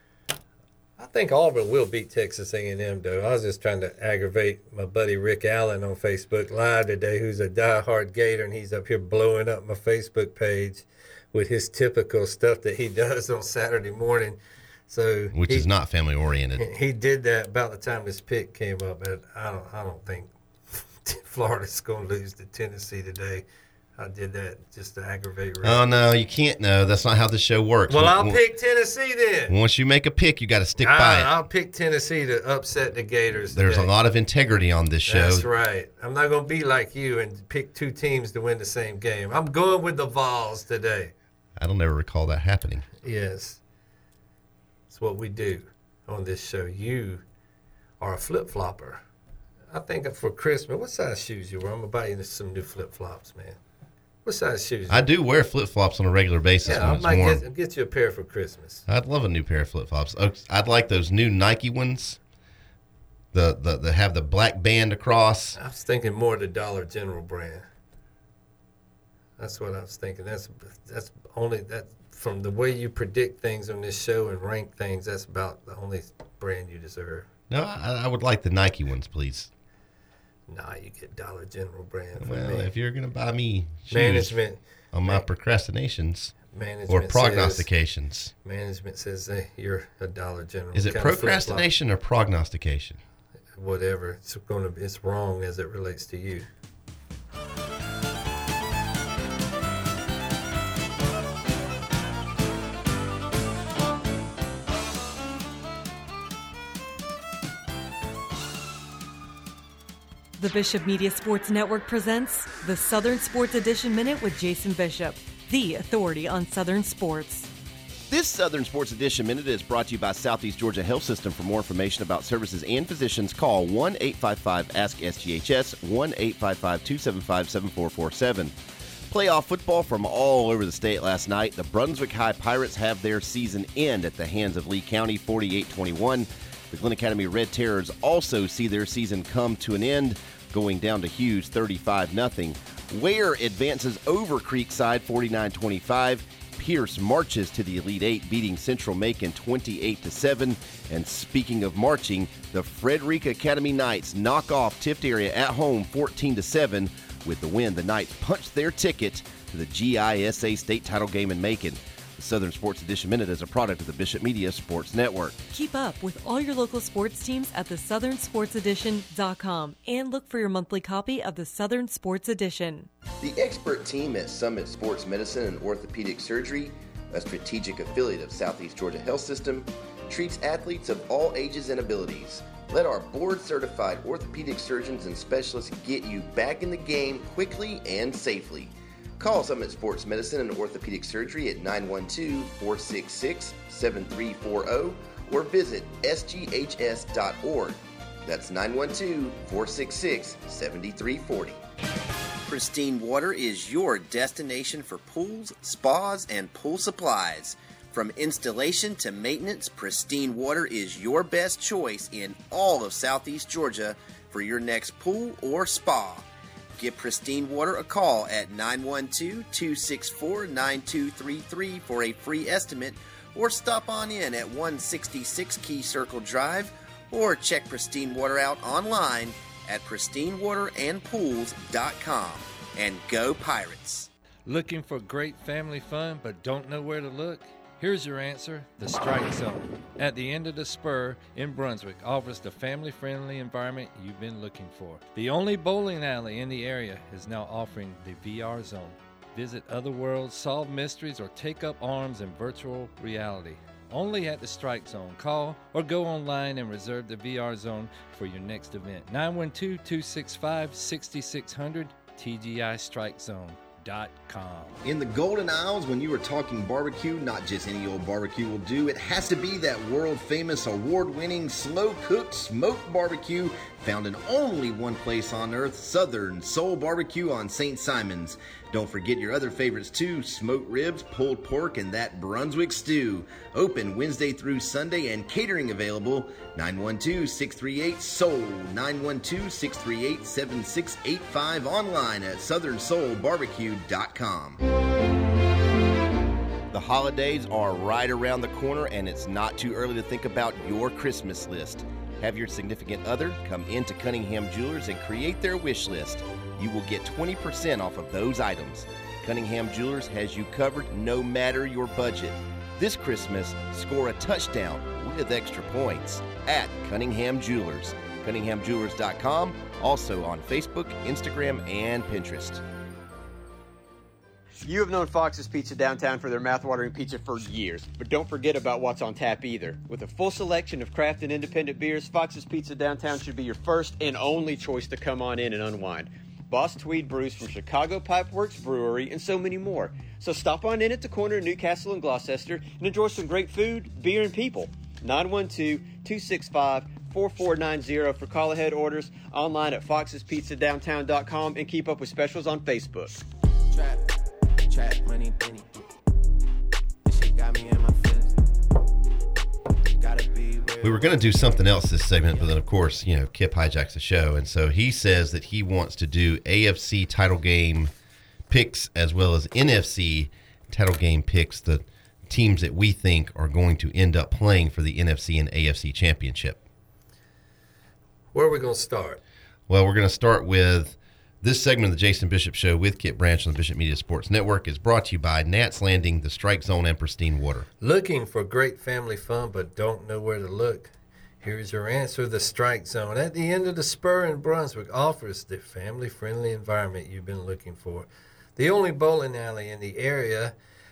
I think Auburn will beat Texas A and M, though. I was just trying to aggravate my buddy Rick Allen on Facebook Live today, who's a diehard Gator, and he's up here blowing up my Facebook page with his typical stuff that he does on Saturday morning. So Which he, is not family oriented. He did that about the time this pick came up, and I don't, I don't think Florida's going to lose to Tennessee today. I did that just to aggravate Rick. Oh, no, you can't know. That's not how the show works. Well, I'll Once- pick Tennessee then. Once you make a pick, you got to stick by I, it. I'll pick Tennessee to upset the Gators There's today. a lot of integrity on this show. That's right. I'm not going to be like you and pick two teams to win the same game. I'm going with the Vols today. I don't ever recall that happening. Yes. It's what we do on this show. You are a flip-flopper. I think for Christmas, what size shoes you wear? I'm going to buy you some new flip-flops, man. What size shoes? I do wear flip-flops on a regular basis Yeah, when I it's might warm. get, get you a pair for Christmas. I'd love a new pair of flip-flops. Oh, I'd like those new Nike ones. The the that have the black band across. I was thinking more the Dollar General brand. That's what I was thinking. That's that's only that from the way you predict things on this show and rank things. That's about the only brand you deserve. No, I, I would like the Nike ones, please. Nah, you get Dollar General brand. For Well, me. if you're gonna buy me shoes Management on my procrastinations Management or says- prognostications, management says hey, you're a Dollar General. is it kind of flip-flop. procrastination or prognostication? Whatever. It's going to. It's wrong as it relates to you. The Bishop Media Sports Network presents the Southern Sports Edition Minute with Jason Bishop, the authority on Southern sports. This Southern Sports Edition Minute is brought to you by Southeast Georgia Health System. For more information about services and physicians, call one eight five five ask S G H S, one eight five five two seven five seven four four seven. Playoff football from all over the state last night. The Brunswick High Pirates have their season end at the hands of Lee County, forty-eight twenty-one. The Glen Academy Red Terrors also see their season come to an end, going down to Hughes, thirty-five nothing. Ware advances over Creekside, forty-nine twenty-five. Pierce marches to the Elite Eight, beating Central Macon twenty-eight to seven. And speaking of marching, the Frederica Academy Knights knock off Tift Area at home fourteen to seven. With the win, the Knights punched their ticket to the G I S A state title game in Macon. The Southern Sports Edition Minute is a product of the Bishop Media Sports Network. Keep up with all your local sports teams at the southern sports edition dot com and look for your monthly copy of the Southern Sports Edition. The expert team at Summit Sports Medicine and Orthopedic Surgery, a strategic affiliate of Southeast Georgia Health System, treats athletes of all ages and abilities. Let our board-certified orthopedic surgeons and specialists get you back in the game quickly and safely. Call Summit Sports Medicine and Orthopedic Surgery at nine one two, four six six, seven three four zero or visit S G H S dot org. That's nine one two, four six six, seven three four zero. Pristine Water is your destination for pools, spas, and pool supplies. From installation to maintenance, Pristine Water is your best choice in all of Southeast Georgia for your next pool or spa. Give Pristine Water a call at nine one two, two six four, nine two three three for a free estimate, or stop on in at one sixty-six Key Circle Drive, or check Pristine Water out online at pristine water and pools dot com. And go Pirates! Looking for great family fun but don't know where to look? Here's your answer, the Strike Zone. At the end of the spur in Brunswick offers the family-friendly environment you've been looking for. The only bowling alley in the area is now offering the V R Zone. Visit other worlds, solve mysteries, or take up arms in virtual reality. Only at the Strike Zone. Call or go online and reserve the V R Zone for your next event. nine one two, two six five, six six zero zero, T G I Strike Zone. In the Golden Isles, when you are talking barbecue, not just any old barbecue will do. It has to be that world-famous, award-winning, slow-cooked smoked barbecue found in only one place on earth, Southern Soul Barbecue on Saint Simons. Don't forget your other favorites too, smoked ribs, pulled pork, and that Brunswick stew. Open Wednesday through Sunday and catering available. nine one two, six three eight, S O U L, nine one two, six three eight, seven six eight five, online at southern soul barbecue dot com. The holidays are right around the corner, and it's not too early to think about your Christmas list. Have your significant other come into Cunningham Jewelers and create their wish list. You will get twenty percent off of those items. Cunningham Jewelers has you covered no matter your budget. This Christmas, score a touchdown with extra points at Cunningham Jewelers. Cunningham Jewelers dot com, also on Facebook, Instagram, and Pinterest. You have known Fox's Pizza downtown for their mouth-watering pizza for years, but don't forget about what's on tap either. With a full selection of craft and independent beers, Fox's Pizza downtown should be your first and only choice to come on in and unwind. Boss Tweed brews from Chicago Pipeworks Brewery and so many more. So stop on in at the corner of Newcastle and Gloucester and enjoy some great food, beer, and people. nine one two, two six five, four four nine zero for call-ahead orders, online at foxes pizza downtown dot com, and keep up with specials on Facebook. Trap, trap, money, penny. This shit got me in my feelings. Gotta be real. We were going to do something else this segment, but then, of course, you know, Kip hijacks the show. And so he says that he wants to do A F C title game picks as well as N F C title game picks, the teams that we think are going to end up playing for the N F C and A F C championship. Where are we going to start? Well, we're going to start with this segment of the Jason Bishop Show with Kip Branch on the Bishop Media Sports Network is brought to you by Nats Landing, the Strike Zone, and Pristine Water. Looking for great family fun but don't know where to look? Here's your answer. The Strike Zone at the end of the spur in Brunswick offers the family-friendly environment you've been looking for. The only bowling alley in the area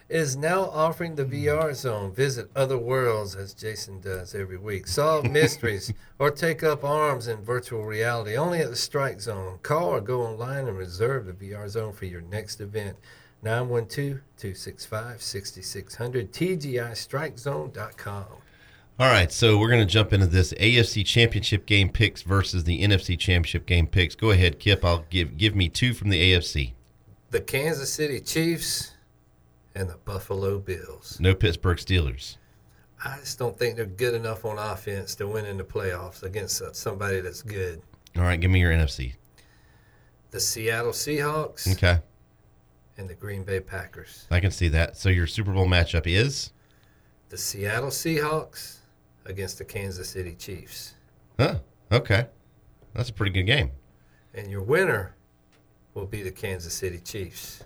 is now offering the V R Zone. Visit other worlds, as Jason does every week. Solve mysteries or take up arms in virtual reality only at the Strike Zone. Call or go online and reserve the V R Zone for your next event. nine one two, two six five, six six zero zero, T G I strike zone dot com. All right, so we're going to jump into this A F C Championship game picks versus the N F C Championship game picks. Go ahead, Kip. I'll give give me two from the A F C. The Kansas City Chiefs and the Buffalo Bills. No Pittsburgh Steelers. I just don't think they're good enough on offense to win in the playoffs against somebody that's good. All right, give me your N F C. The Seattle Seahawks Okay, and the Green Bay Packers. I can see that. So your Super Bowl matchup is? The Seattle Seahawks against the Kansas City Chiefs. Huh, okay. That's a pretty good game. And your winner will be the Kansas City Chiefs.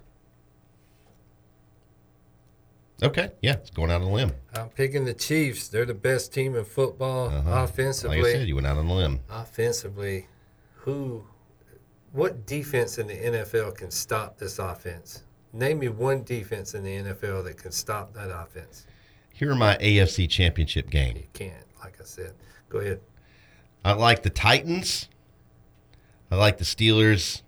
Okay, yeah, it's going out on a limb. I'm picking the Chiefs. They're the best team in football Uh-huh. offensively. Like I said, you went out on a limb. Offensively, who, what defense in the N F L can stop this offense? Name me one defense in the N F L that can stop that offense. Here are my A F C Championship game. You can't, like I said. Go ahead. I like the Titans. I like the Steelers,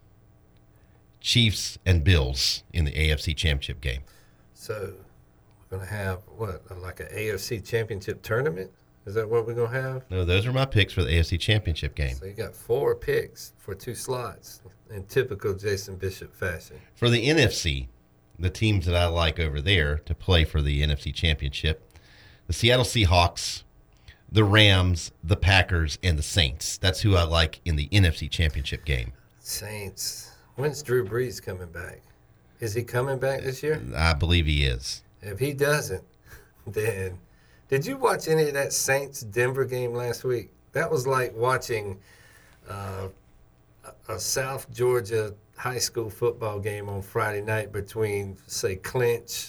Chiefs, and Bills in the A F C Championship game. So we're going to have, what, like an A F C Championship tournament? Is that what we're going to have? No, those are my picks for the A F C Championship game. So you got four picks for two slots in typical Jason Bishop fashion. For the N F C, the teams that I like over there to play for the N F C Championship, the Seattle Seahawks, the Rams, the Packers, and the Saints. That's who I like in the N F C Championship game. Saints. When's Drew Brees coming back? Is he coming back this year? I believe he is. If he doesn't, then did you watch any of that Saints-Denver game last week? That was like watching uh, a South Georgia high school football game on Friday night between, say, Clinch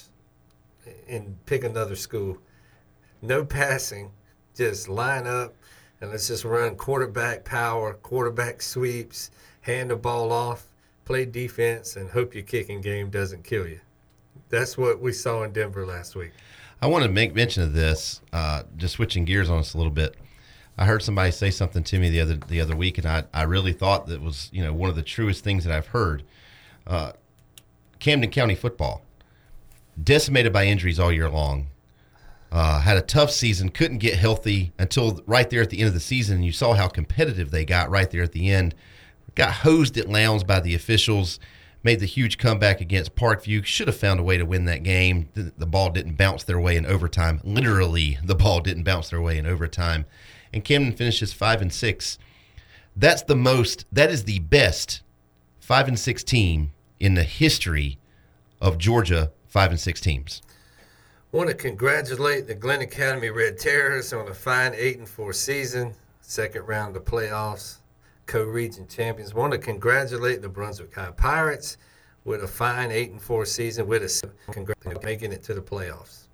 and pick another school. No passing, just line up and let's just run quarterback power, quarterback sweeps, hand the ball off, play defense, and hope your kicking game doesn't kill you. That's what we saw in Denver last week. I want to make mention of this, uh, just switching gears on us a little bit. I heard somebody say something to me the other the other week, and I, I really thought that was, you know, one of the truest things that I've heard. Uh, Camden County football, decimated by injuries all year long, uh, had a tough season, couldn't get healthy until right there at the end of the season. And you saw how competitive they got right there at the end. Got hosed at Lowndes by the officials, made the huge comeback against Parkview. Should have found a way to win that game. The, the ball didn't bounce their way in overtime. Literally, the ball didn't bounce their way in overtime. And Camden finishes five and six. That's the most. That is the best five and six team in the history of Georgia five and six teams. Want to congratulate the Glenn Academy Red Terrors on a fine eight and four season, second round of the playoffs, co-region champions. Want to congratulate the Brunswick High Pirates with a fine eight and four season, with a congratulations making it to the playoffs.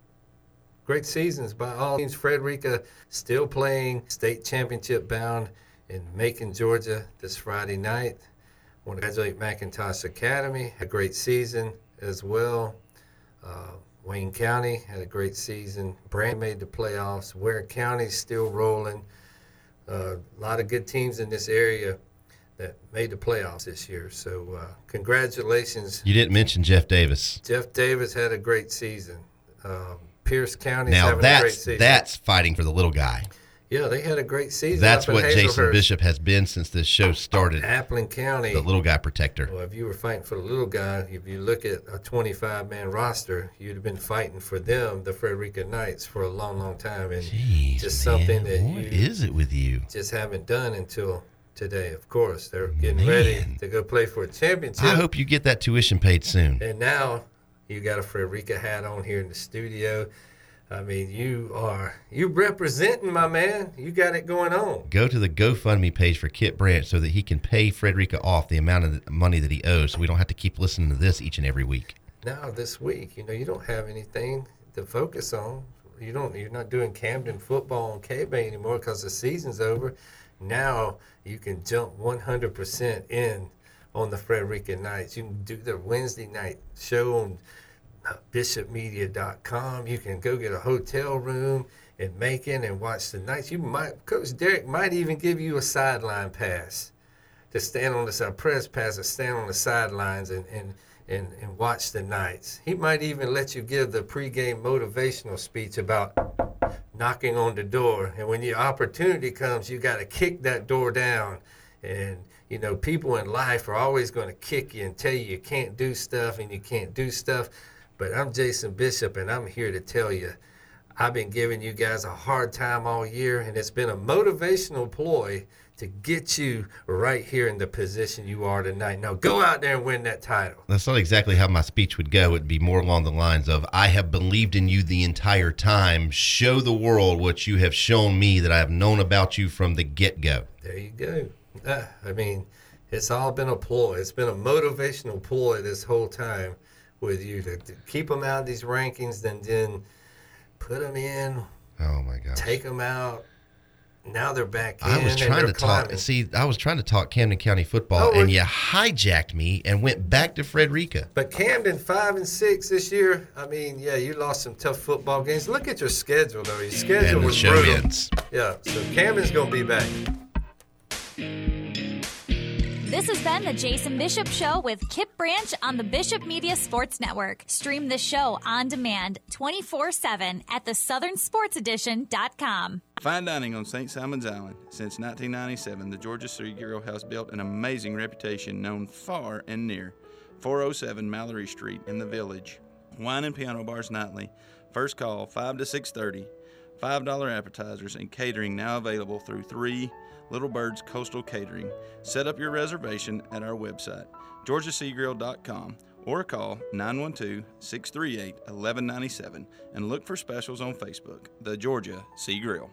Great seasons by all teams. Frederica still playing state championship bound in Macon, Georgia this Friday night. Want to congratulate McIntosh Academy, had a great season as well. Uh, Wayne County had a great season. Brand made the playoffs. Ware County's still rolling. Uh, a lot of good teams in this area that made the playoffs this year. So uh, congratulations. You didn't mention Jeff Davis. Jeff Davis had a great season. Um, Pierce County's Now having a great that's season. that's fighting for the little guy. Yeah, they had a great season. That's up in what Jason Hazelhurst. Bishop has been since this show started. Appling County. The little guy protector. Well, if you were fighting for the little guy, if you look at a twenty-five man roster, you'd have been fighting for them, the Frederica Knights, for a long, long time. And Jeez, just man, something that what you is it with you? just haven't done until today. Of course, they're getting Man. ready to go play for a championship. I hope you get that tuition paid soon. And now you got a Frederica hat on here in the studio. I mean, you are you representing, my man. You got it going on. Go to the GoFundMe page for Kip Branch so that he can pay Frederica off the amount of money that he owes, so we don't have to keep listening to this each and every week. Now this week, you know, you don't have anything to focus on. You don't. You're not doing Camden football on K-Bay anymore because the season's over. Now you can jump one hundred percent in on the Frederica Knights. You can do the Wednesday night show on bishop media dot com. You can go get a hotel room in Macon and watch the Knights. You might, Coach Derek might even give you a sideline pass to stand on the side, press pass to stand on the sidelines and, and, and, and watch the Knights. He might even let you give the pregame motivational speech about knocking on the door. And when your opportunity comes, you got to kick that door down. And, you know, people in life are always going to kick you and tell you you can't do stuff and you can't do stuff. But I'm Jason Bishop, and I'm here to tell you, I've been giving you guys a hard time all year, and it's been a motivational ploy to get you right here in the position you are tonight. Now, go out there and win that title. That's not exactly how my speech would go. It'd be more along the lines of, I have believed in you the entire time. Show the world what you have shown me that I have known about you from the get-go. There you go. Uh, I mean, it's all been a ploy. It's been a motivational ploy this whole time with you to, to keep them out of these rankings, then then put them in. Oh my gosh. Take them out. Now they're back in. I was trying to climbing. talk. See, I was trying to talk Camden County football, oh, and you hijacked me and went back to Frederica. But Camden five and six this year. I mean, yeah, you lost some tough football games. Look at your schedule, though. Your schedule and the was show brutal. ends. Yeah, so Camden's gonna be back. This has been the Jason Bishop Show with Kip Branch on the Bishop Media Sports Network. Stream the show on demand twenty-four seven at the southern sports edition dot com. Fine dining on Saint Simon's Island. Since nineteen ninety-seven, the Georgia City Grill has built an amazing reputation known far and near. four oh seven Mallory Street in the Village. Wine and piano bars nightly. First call five to six thirty. five dollar appetizers and catering now available through three Little Bird's Coastal Catering. Set up your reservation at our website, georgia sea grill dot com, or call nine one two, six three eight, one one nine seven and look for specials on Facebook, The Georgia Sea Grill.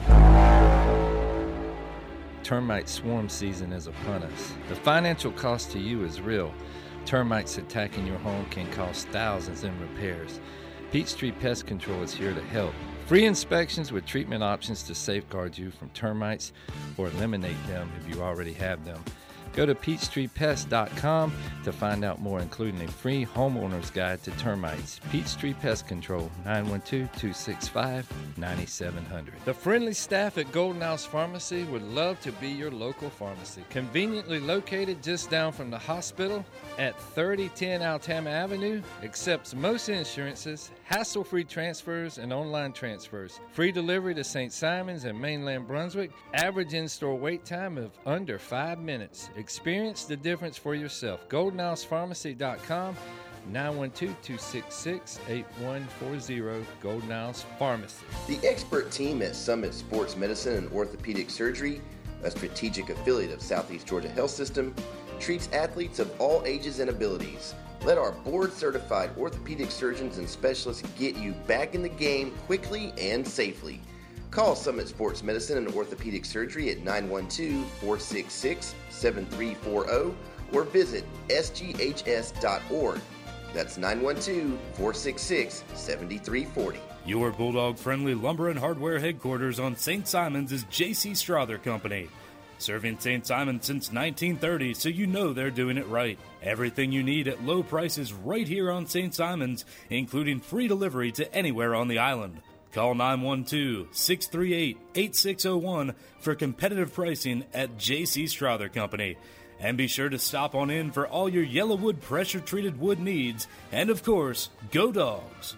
Termite swarm season is upon us. The financial cost to you is real. Termites attacking your home can cost thousands in repairs. Peachtree Pest Control is here to help. Free inspections with treatment options to safeguard you from termites or eliminate them if you already have them. Go to peachtree pest dot com to find out more, including a free homeowner's guide to termites. Peachtree Pest Control, nine one two, two six five, nine seven zero zero. The friendly staff at Golden House Pharmacy would love to be your local pharmacy. Conveniently located just down from the hospital at thirty ten Altama Avenue, accepts most insurances, hassle-free transfers, and online transfers. Free delivery to Saint Simons and mainland Brunswick. Average in-store wait time of under five minutes. Experience the difference for yourself. golden house pharmacy dot com, nine one two, two six six, eight one four zero, Golden House Pharmacy. The expert team at Summit Sports Medicine and Orthopedic Surgery, a strategic affiliate of Southeast Georgia Health System, treats athletes of all ages and abilities. Let our board-certified orthopedic surgeons and specialists get you back in the game quickly and safely. Call Summit Sports Medicine and Orthopedic Surgery at nine one two, four six six, seven three four zero or visit s g h s dot org. That's nine one two, four six six, seven three four zero. Your Bulldog-friendly lumber and hardware headquarters on Saint Simons is J C Strother Company. Serving Saint Simons since nineteen thirty, so you know they're doing it right. Everything you need at low prices right here on Saint Simons, including free delivery to anywhere on the island. Call nine one two, six three eight, eight six zero one for competitive pricing at J C Strother Company. And be sure to stop on in for all your Yellowwood pressure-treated wood needs. And of course, go Dogs!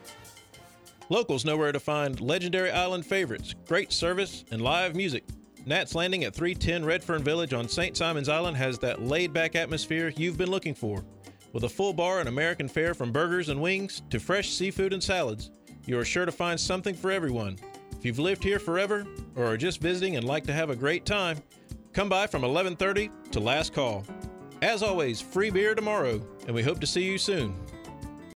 Locals know where to find legendary island favorites, great service, and live music. Nat's Landing at three ten Redfern Village on Saint Simons Island has that laid-back atmosphere you've been looking for. With a full bar and American fare from burgers and wings to fresh seafood and salads, you are sure to find something for everyone. If you've lived here forever or are just visiting and like to have a great time, come by from eleven thirty to last call. As always, free beer tomorrow, and we hope to see you soon.